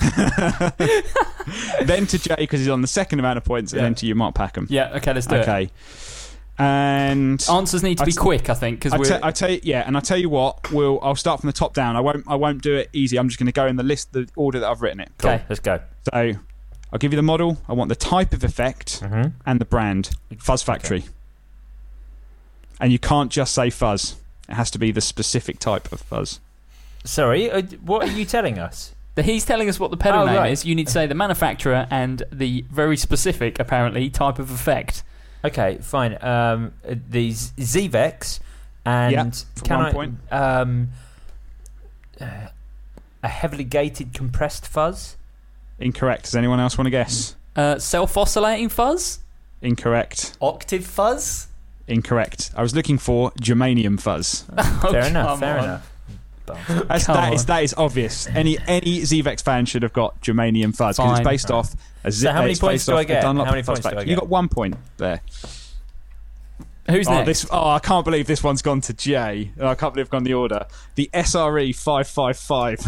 Then to Jay because he's on the second amount of points, and Yeah. then to you, Mark Packham. Yeah. Okay. Let's do it. Okay. And Answers need to I be t- quick, I think, because I, we're. te- I tell you, yeah, and I tell you what, we'll I'll start from the top down. I won't I won't do it easy. I'm just going to go in the list, the order that I've written it. Cool, Okay. let's go. So I'll give you the model. I want the type of effect Mhm. and the brand. Fuzz Factory. And you can't just say fuzz. It has to be the specific type of fuzz. Sorry, uh, what are you telling us? The- He's telling us what the pedal Oh, name right. is. You need to say the manufacturer and the very specific, apparently, type of effect. Okay, fine. Um, uh, these Zvex and Yeah, for can one I, point. Um, uh, a heavily gated compressed fuzz. Incorrect. Does anyone else want to guess? Uh, self-oscillating fuzz. Incorrect. Octave fuzz. Incorrect. I was looking for germanium fuzz. Oh, Fair enough. come Fair on. enough. That's, Come that, is, on. that is obvious. Any any Zvex fan should have got germanium fuzz because Fine. it's based off a So how many it's points based do I off a get? Dunlop How many fuzz points do I factor. get? You got one point there. Who's Oh, next? this, oh, I can't believe this one's gone to Jay. Oh, I can't believe I've gone the order. The S R E five five five.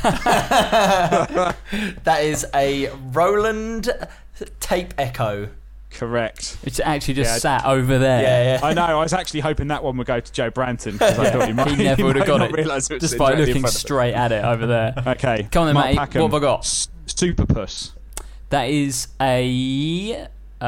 That is a Roland tape echo. Correct. It's actually just Yeah, sat over there. Yeah, yeah. I know. I was actually hoping that one would go to Joe Branton because I thought he might. He never would have might got not it. realise it was Just by directly in looking front of straight at it over there. him. Okay. Come on then, Mark mate. Packham. What have I got? S- Super Puss. That is a.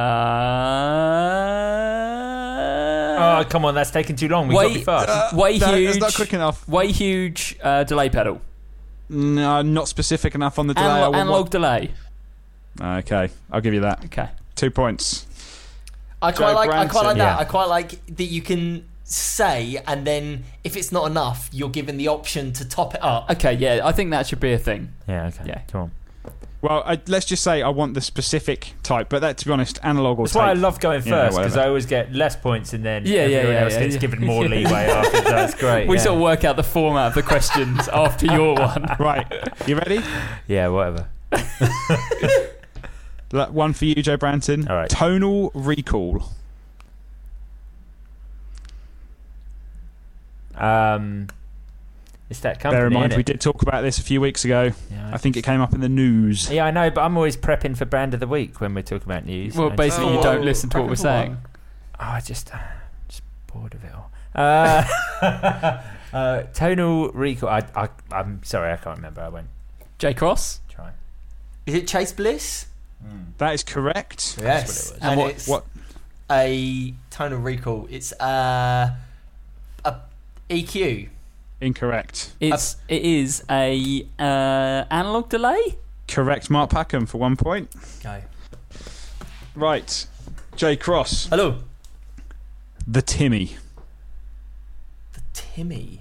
Uh, Oh, come on, that's taking too long. We've got to be way, fast. way No, huge. that's not quick enough. Way huge uh, delay pedal. No, not specific enough on the delay. I Anal- would analog want- delay. Okay, I'll give you that. Okay. Two points. I quite Joe like. I quite like Branton. that. Yeah. I quite like that you can say, and then if it's not enough, you're given the option to top it up. Okay, yeah, I think that should be a thing. Yeah, okay. Yeah. Come on. Well, I, let's just say I want the specific type, but that, to be honest, analog or That's tape. why I love going Yeah, first, because whatever. I always get less points and then Yeah, yeah, everyone yeah, else yeah, gets yeah. given more leeway after. That's great. We yeah. sort of work out the format of the questions after your one. Right, you ready? Yeah, whatever. L- One for you, Joe Branton. All right. Tonal recall. Um, it's that company. Bear in mind, innit? we did talk about this a few weeks ago. Yeah, I think it came up in the news. Yeah, I know, but I'm always prepping for brand of the week when we're talking about news. Well, I basically, just, you Oh, don't whoa, listen to what we're prepping for what? saying. oh, I just, uh, just bored of it all. Uh, uh, tonal recall. I, I, I'm sorry, I can't remember. I won't J Cross? try. Is it Chase Bliss? That is correct. Yes. what it was. And, And what- it's what- a tonal recall. It's uh, a E Q. Incorrect. It's it is a uh, analog delay. Correct, Mark Packham for one point. Go. Right, J Cross. Hello. The Timmy. The Timmy.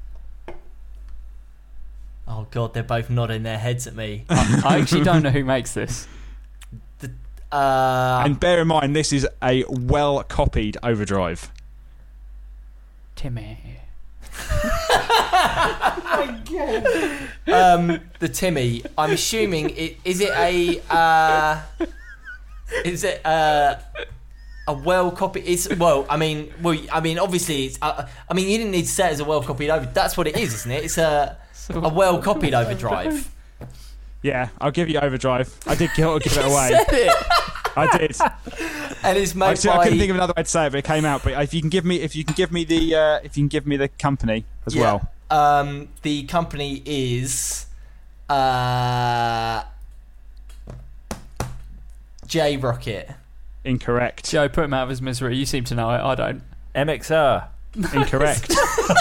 Oh God, they're both nodding their heads at me. I actually don't know who makes this. The uh, And bear in mind, this is a well-copied overdrive. Timmy. um, the Timmy. I'm assuming it is it a uh, is it uh, a well copied? It's well. I mean, well. I mean, obviously, it's. Uh, I mean, you didn't need to say it as a well copied over. That's what it is, isn't it? It's a a well copied overdrive. Yeah, I'll give you overdrive. I did give, give it away. Said it. I did. And it's made Actually, by. I couldn't think of another way to say it, but it came out. But if you can give me, if you can give me the, uh, if you can give me the company as Yeah. well. Um, the company is uh, J Rocket. Incorrect. Joe, put him out of his misery. You seem to know it. I don't. M X R. Incorrect.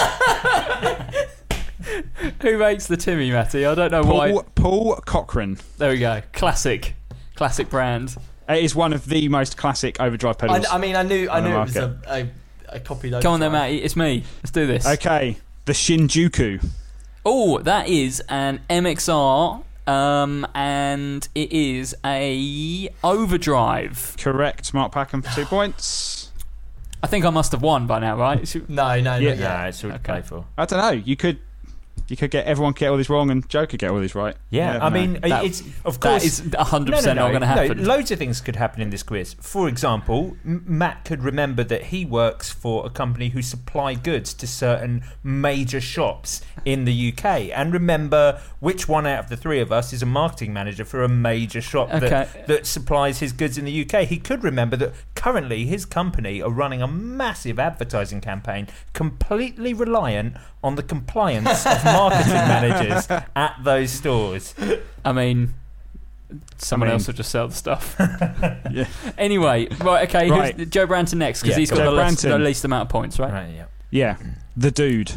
Who makes the Timmy, Matty? I don't know why. Paul, Paul Cochrane. There we go. Classic. Classic brand. It is one of the most classic overdrive I, pedals. I mean, I knew, I on the knew it was market. a, a, a copied overdrive. Come on then, Matty. It's me. Let's do this. Okay, the Shinjuku. Oh, that is an M X R, um, and it is a overdrive. Correct, Mark Packham for two points. I think I must have won by now, right? Should- No, no, Yeah. not yet. No, it's all to Okay. play for. I don't know. You could, you could get everyone could get all these wrong, and Joe could get all these right. Yeah, You I never know. mean, That- it's of That course is one hundred percent no, no, not no, going to happen. No, loads of things could happen in this quiz. For example, M- Matt could remember that he works for a company who supply goods to certain major shops in the U K, and remember which one out of the three of us is a marketing manager for a major shop Okay. that, that supplies his goods in the U K. He could remember that currently his company are running a massive advertising campaign completely reliant on the compliance of marketing managers at those stores. I mean, someone I mean- else will just sell the stuff. Yeah. Anyway, right, okay, Right. Who's, Joe Branton next, because Yeah, he's got Joe the, less, the Branton. least amount of points, right? Right, yeah. Yeah, the Dude.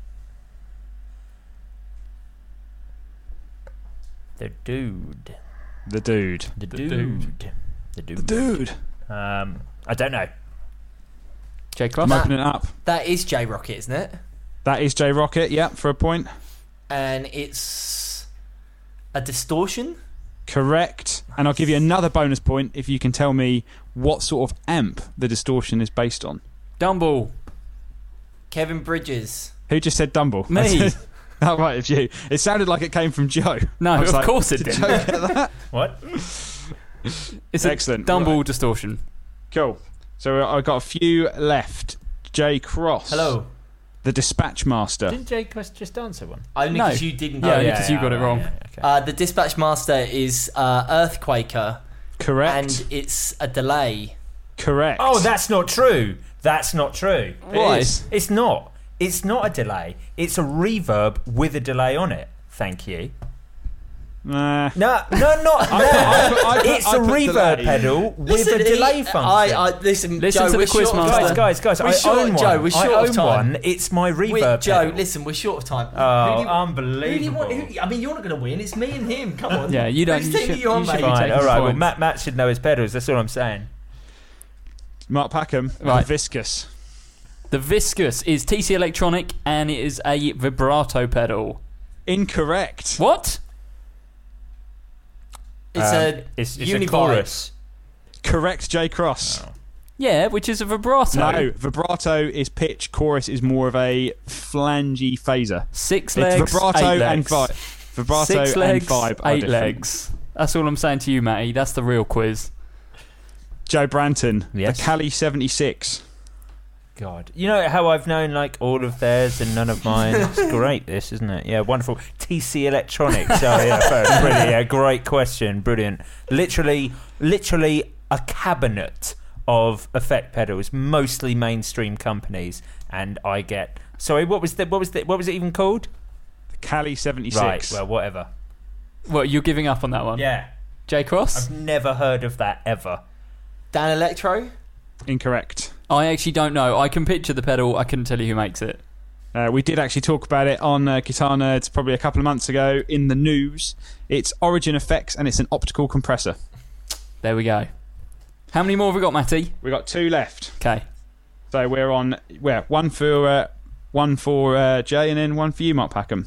The dude. The Dude. The, The dude. dude. The dude. The Dude. Um, I don't know. J Cross? I'm opening it up. That is J Rocket, isn't it? That is J Rocket. Yeah, for a point. And it's a distortion. Correct. And I'll give you another bonus point if you can tell me what sort of amp the distortion is based on. Dumble. Kevin Bridges. Who just said Dumble? Me. Oh, right, it's you. It sounded like it came from Joe. No, I was of like, course it did didn't. Joe get that? What? It's a Excellent. Dumble Right. distortion. Cool. So I've got a few left. J Cross. Hello. The Dispatch Master. Didn't Jay Quest just answer one? Only No. because you didn't Yeah, get it. because you got it wrong. yeah, okay. Uh, the Dispatch Master is uh, Earthquaker, Correct. and it's a delay. Correct. Oh, that's not true. That's not true. Why? It is. It's not. It's not a delay. It's a reverb with a delay on it. Thank you. Nah. No, no, not I no. put- I put- I put- It's I a put reverb delay. pedal with Listen, a delay he- function. I, I, listen, Listen Joe, to the we're quiz short of master. time. guys, guys, guys, We're I short, own Joe, one. we're short I of own time. one. It's my reverb Wait, Joe, pedal. listen, we're short of time. Oh, Who do you- unbelievable. Who do you want, who, I mean, you're not going to win. It's me and him. Come on. Yeah, you don't- Whose you team should- are you on, you should mate? be Fine, taking all right. Well, points. Matt, Matt should know his pedals. That's all I'm saying. Mark Packham. Right. The Viscous. The Viscous is T C Electronic, and it is a vibrato pedal. Incorrect. What? It's Um, a it's, it's a Univibe. chorus. Correct, J Cross. Oh. Yeah, which is a vibrato. No, vibrato is pitch. Chorus is more of a flangey phaser. Six It's legs, vibrato eight and legs. vibe. Vibrato Six legs, and vibe are eight different. legs. That's all I'm saying to you, Matty. That's the real quiz. Joe Branton, Yes. the Cali seventy-six. God, you know how I've known like all of theirs and none of mine. It's great, this, isn't it? Yeah, wonderful. T C Electronics. Oh yeah, fair, brilliant. Yeah, great question, brilliant. Literally, literally a cabinet of effect pedals, mostly mainstream companies, and I get. Sorry, what was the what was the, what was it even called? The Cali seventy-six. Right. Well, whatever. What, you're giving up on that one? Yeah. J Cross? I've never heard of that ever. Dan Electro? Incorrect. I actually don't know. I can picture the pedal. I couldn't tell you who makes it. Uh, we did actually talk about it on uh, Guitar Nerds probably a couple of months ago in the news. It's Origin Effects and it's an optical compressor. There we go. How many more have we got, Matty? We got two left. Okay. So we're on, where? One for uh, one for uh, Jay and then one for you, Mark Packham.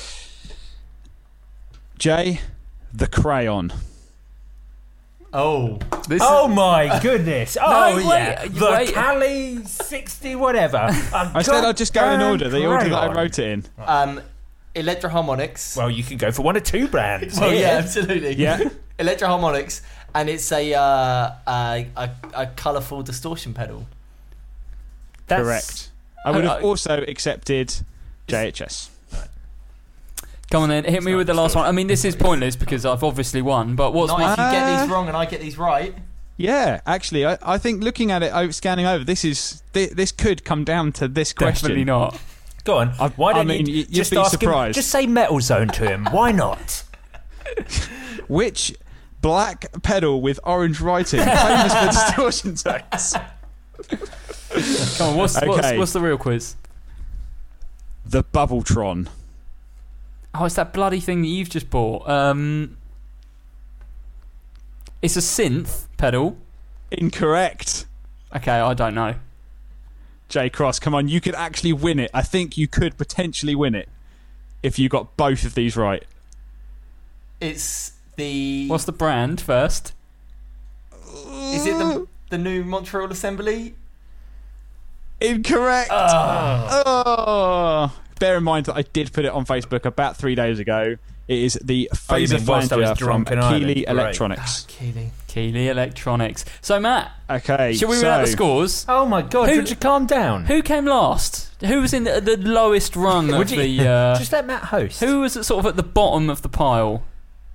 Jay, the Crayon. Oh. This Oh is, my goodness! Oh wait, yeah, wait, the wait. Cali sixty whatever. I said I'd just go in order, the order that I wrote it in. Um, Electroharmonics. Well, you can go for one of two brands. Well, here. yeah, absolutely. Yeah. Electroharmonics, and it's a uh, a, a, a colourful distortion pedal. That's- Correct. I would have Oh, also accepted J H S. Come on then, hit me with the last one. I mean, this is pointless because I've obviously won, but what's Not my... if you get Uh, these wrong and I get these right. Yeah, actually, I, I think looking at it, over, scanning over, this is thi- this could come down to this question. Definitely not. Go on. I- Why I don't mean, you y- you'd just be ask him? surprised. Just say Metal Zone to him. Why not? Which black pedal with orange writing, famous for distortion tones? Come on, what's, what's, Okay. what's the real quiz? The Bubbletron. Oh, it's that bloody thing that you've just bought. Um, it's a synth pedal. Incorrect. Okay, I don't know. J Cross, come on, you could actually win it. I think you could potentially win it if you got both of these right. It's the. What's the brand first? Is it the the new Montreal Assembly? Incorrect. Oh. Oh. Bear in mind that I did put it on Facebook about three days ago. It is the Oh, you Phaser mean whilst I was Flanger from drunk in Ireland? Keeley Great. Electronics. Keeley. Keeley Electronics. So, Matt, Okay, shall we so read out the scores? Oh my God! Who- Would you calm down? Who came last? Who was in the, the lowest rung of Would you- the... Uh, Just let Matt host. who was at, sort of at the bottom of the pile?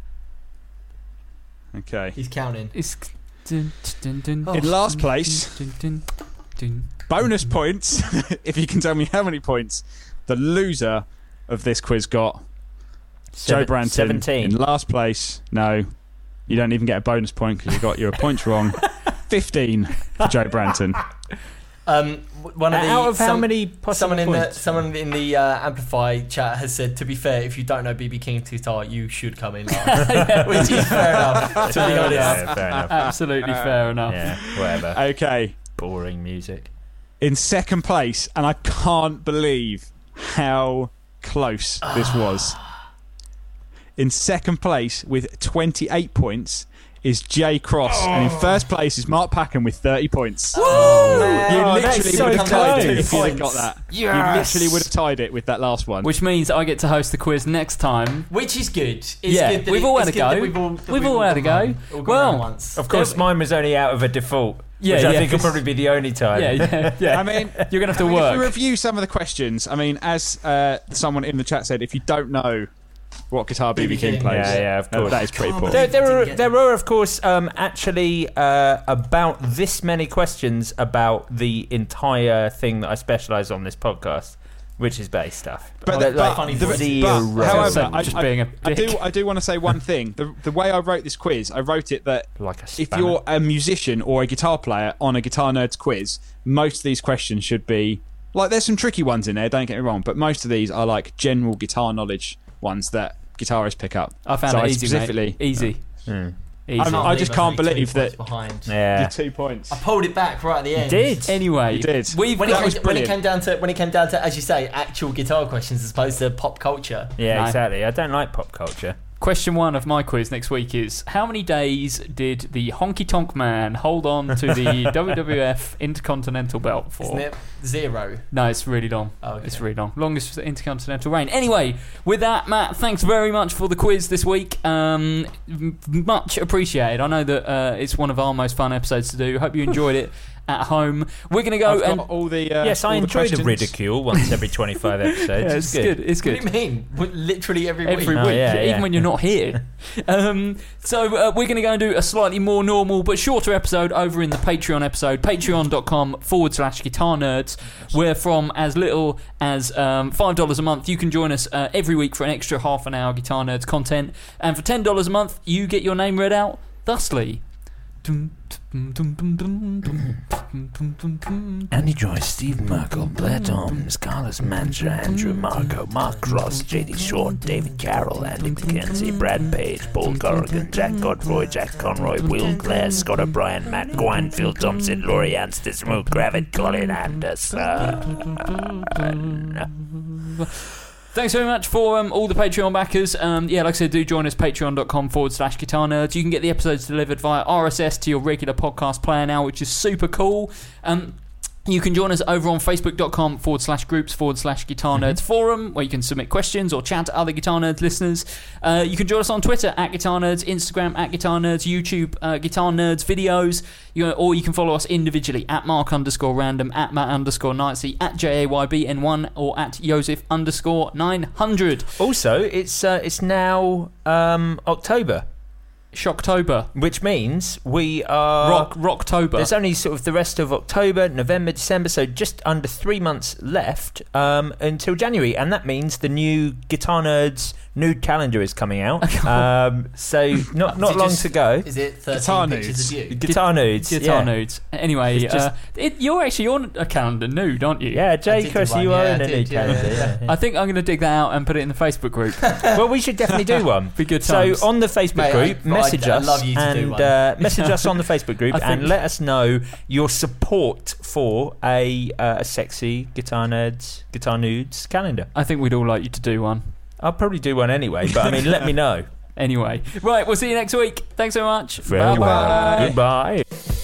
Okay. He's counting. It's... Dun, dun, dun, Oh. In last place, dun, dun, dun. bonus points, if you can tell me how many points the loser of this quiz got. Seven- Joe Branton. Seventeen. In last place, no, you don't even get a bonus point because you got your points wrong. Fifteen for Joe Branton. Um, w- one of the Out of how some- many possible someone in the points? someone in the uh, Amplify chat has said, to be fair, if you don't know B B King's guitar, you should come in last. Which is fair enough, to be honest. Yeah, fair enough. Absolutely fair enough. Yeah, whatever. Okay, Boring music. in second place, and I can't believe how close this was. In second place with twenty-eight points is Jay Cross, and in first place is Mark Packham with thirty points. Oh, man. You Oh, literally that's so would have tied it close. if you'd have got Points. that. Yes. You literally would have tied it with that last one. Which means I get to host the quiz next time. Which is good. It's Yeah, good that we've it- all it's had a good that go. We've all, that We've all had a gone go. round- all gone Well, round once. Of course, mine was only out of a default. Yeah, which I yeah, think will 'cause- probably be the only time. Yeah, yeah, yeah. I mean, You're going to have to I mean, if we work. review some of the questions, I mean, as uh, someone in the chat said, if you don't know what guitar B B King King. plays, Yeah, yeah, of uh, course. that is pretty Can't poor. There, there Didn't are, get there them. are, of course, um, actually uh, about this many questions about the entire thing that I specialise on this podcast, which is bass stuff. But, Like, the, but, funny the- voice. zero. but however, So I, just I- being a I do, dick. I do want to say one thing. The, the way I wrote this quiz, I wrote it that like a if spanner. you're a musician or a guitar player on a Guitar Nerds quiz, most of these questions should be like, there's some tricky ones in there, don't get me wrong, but most of these are like general guitar knowledge ones that guitarists pick up. I found so it I easy, specifically mate. Easy. Hmm. Easy. I'm- I just can't was only believe two points that- Behind. Yeah. Your two points. I pulled it back right at the end. Did. Anyway, You did. We've When got, it, was came, when it brilliant. came down to when it came down to, as you say, actual guitar questions as opposed to pop culture. Yeah, No. exactly. I don't like pop culture. Question one of my quiz next week is: how many days did the Honky Tonk Man hold on to the W W F Intercontinental Belt for? Isn't it zero? No, it's really long. Oh, okay. It's really long. Longest Intercontinental reign. Anyway, with that, Matt, thanks very much for the quiz this week. Um, m- much appreciated. I know that uh, it's one of our most fun episodes to do. Hope you enjoyed it at home. We're going to go I've and got all the uh, yes, I all enjoy the, the ridicule once every twenty-five episodes. yeah, it's, it's good. good. It's good. What do you mean? Literally every, Every week. week, Oh, yeah, even yeah. when you're not here. um, so uh, we're going to go and do a slightly more normal but shorter episode over in the Patreon episode, patreon.com forward slash guitar nerds, where from as little as um, five dollars a month, you can join us uh, every week for an extra half an hour Guitar Nerds content. And for ten dollars a month, you get your name read out thusly. Andy Joyce, Steve Merkel, Blair Toms, Carlos Mancha, Andrew Marco, Mark Cross, J D Short, David Carroll, Andy McKenzie, Brad Page, Paul Corrigan, Jack Godfroy, Jack Conroy, Will Clare, Scott O'Brien, Matt Gwine, Phil Thompson, Laurie Ansted, Smooth Gravett, Colin Anderson. Thanks very much for um, all the Patreon backers. Um, yeah, like I said, do join us, patreon.com forward slash guitar nerds. You can get the episodes delivered via R S S to your regular podcast player now, which is super cool. Um, you can join us over on facebook.com forward slash groups forward slash guitar nerds forum, where you can submit questions or chat to other Guitar Nerds listeners. Uh, you can join us on Twitter at Guitar Nerds, Instagram at Guitar Nerds, YouTube uh, Guitar Nerds videos, you know, or you can follow us individually at Mark underscore random, at Matt underscore Knightsey, at J A Y B N one, or at Joseph underscore nine hundred. Also, it's uh, it's now um, October. Shocktober. Which means we are... Rock, Rocktober. There's only sort of the rest of October, November, December, so just under three months left um, until January. And that means the new Guitar Nerds nude calendar is coming out. um, so not not long just, to go. Is it thirteen Guitar pictures nudes. of you? Guitar nudes. Guitar yeah. nudes. Anyway, It's just- uh, it, you're actually on a calendar nude, aren't you? Yeah, I Jay, did Chris, do one, you yeah, are I in a did, nude yeah, calendar. yeah. Yeah. I think I'm going to dig that out and put it in the Facebook group. Well, we should definitely do one. Be good So times. on the Facebook Mate, group, I- message I'd- I'd us love you to do and one. uh, message us on the Facebook group I think- and let us know your support for a uh, a sexy Guitar Nerds Guitar Nudes calendar. I think we'd all like you to do one. I'll probably do one anyway, but I mean, let me know. Anyway, right, we'll see you next week. Thanks so much. Very Bye-bye. well. Goodbye.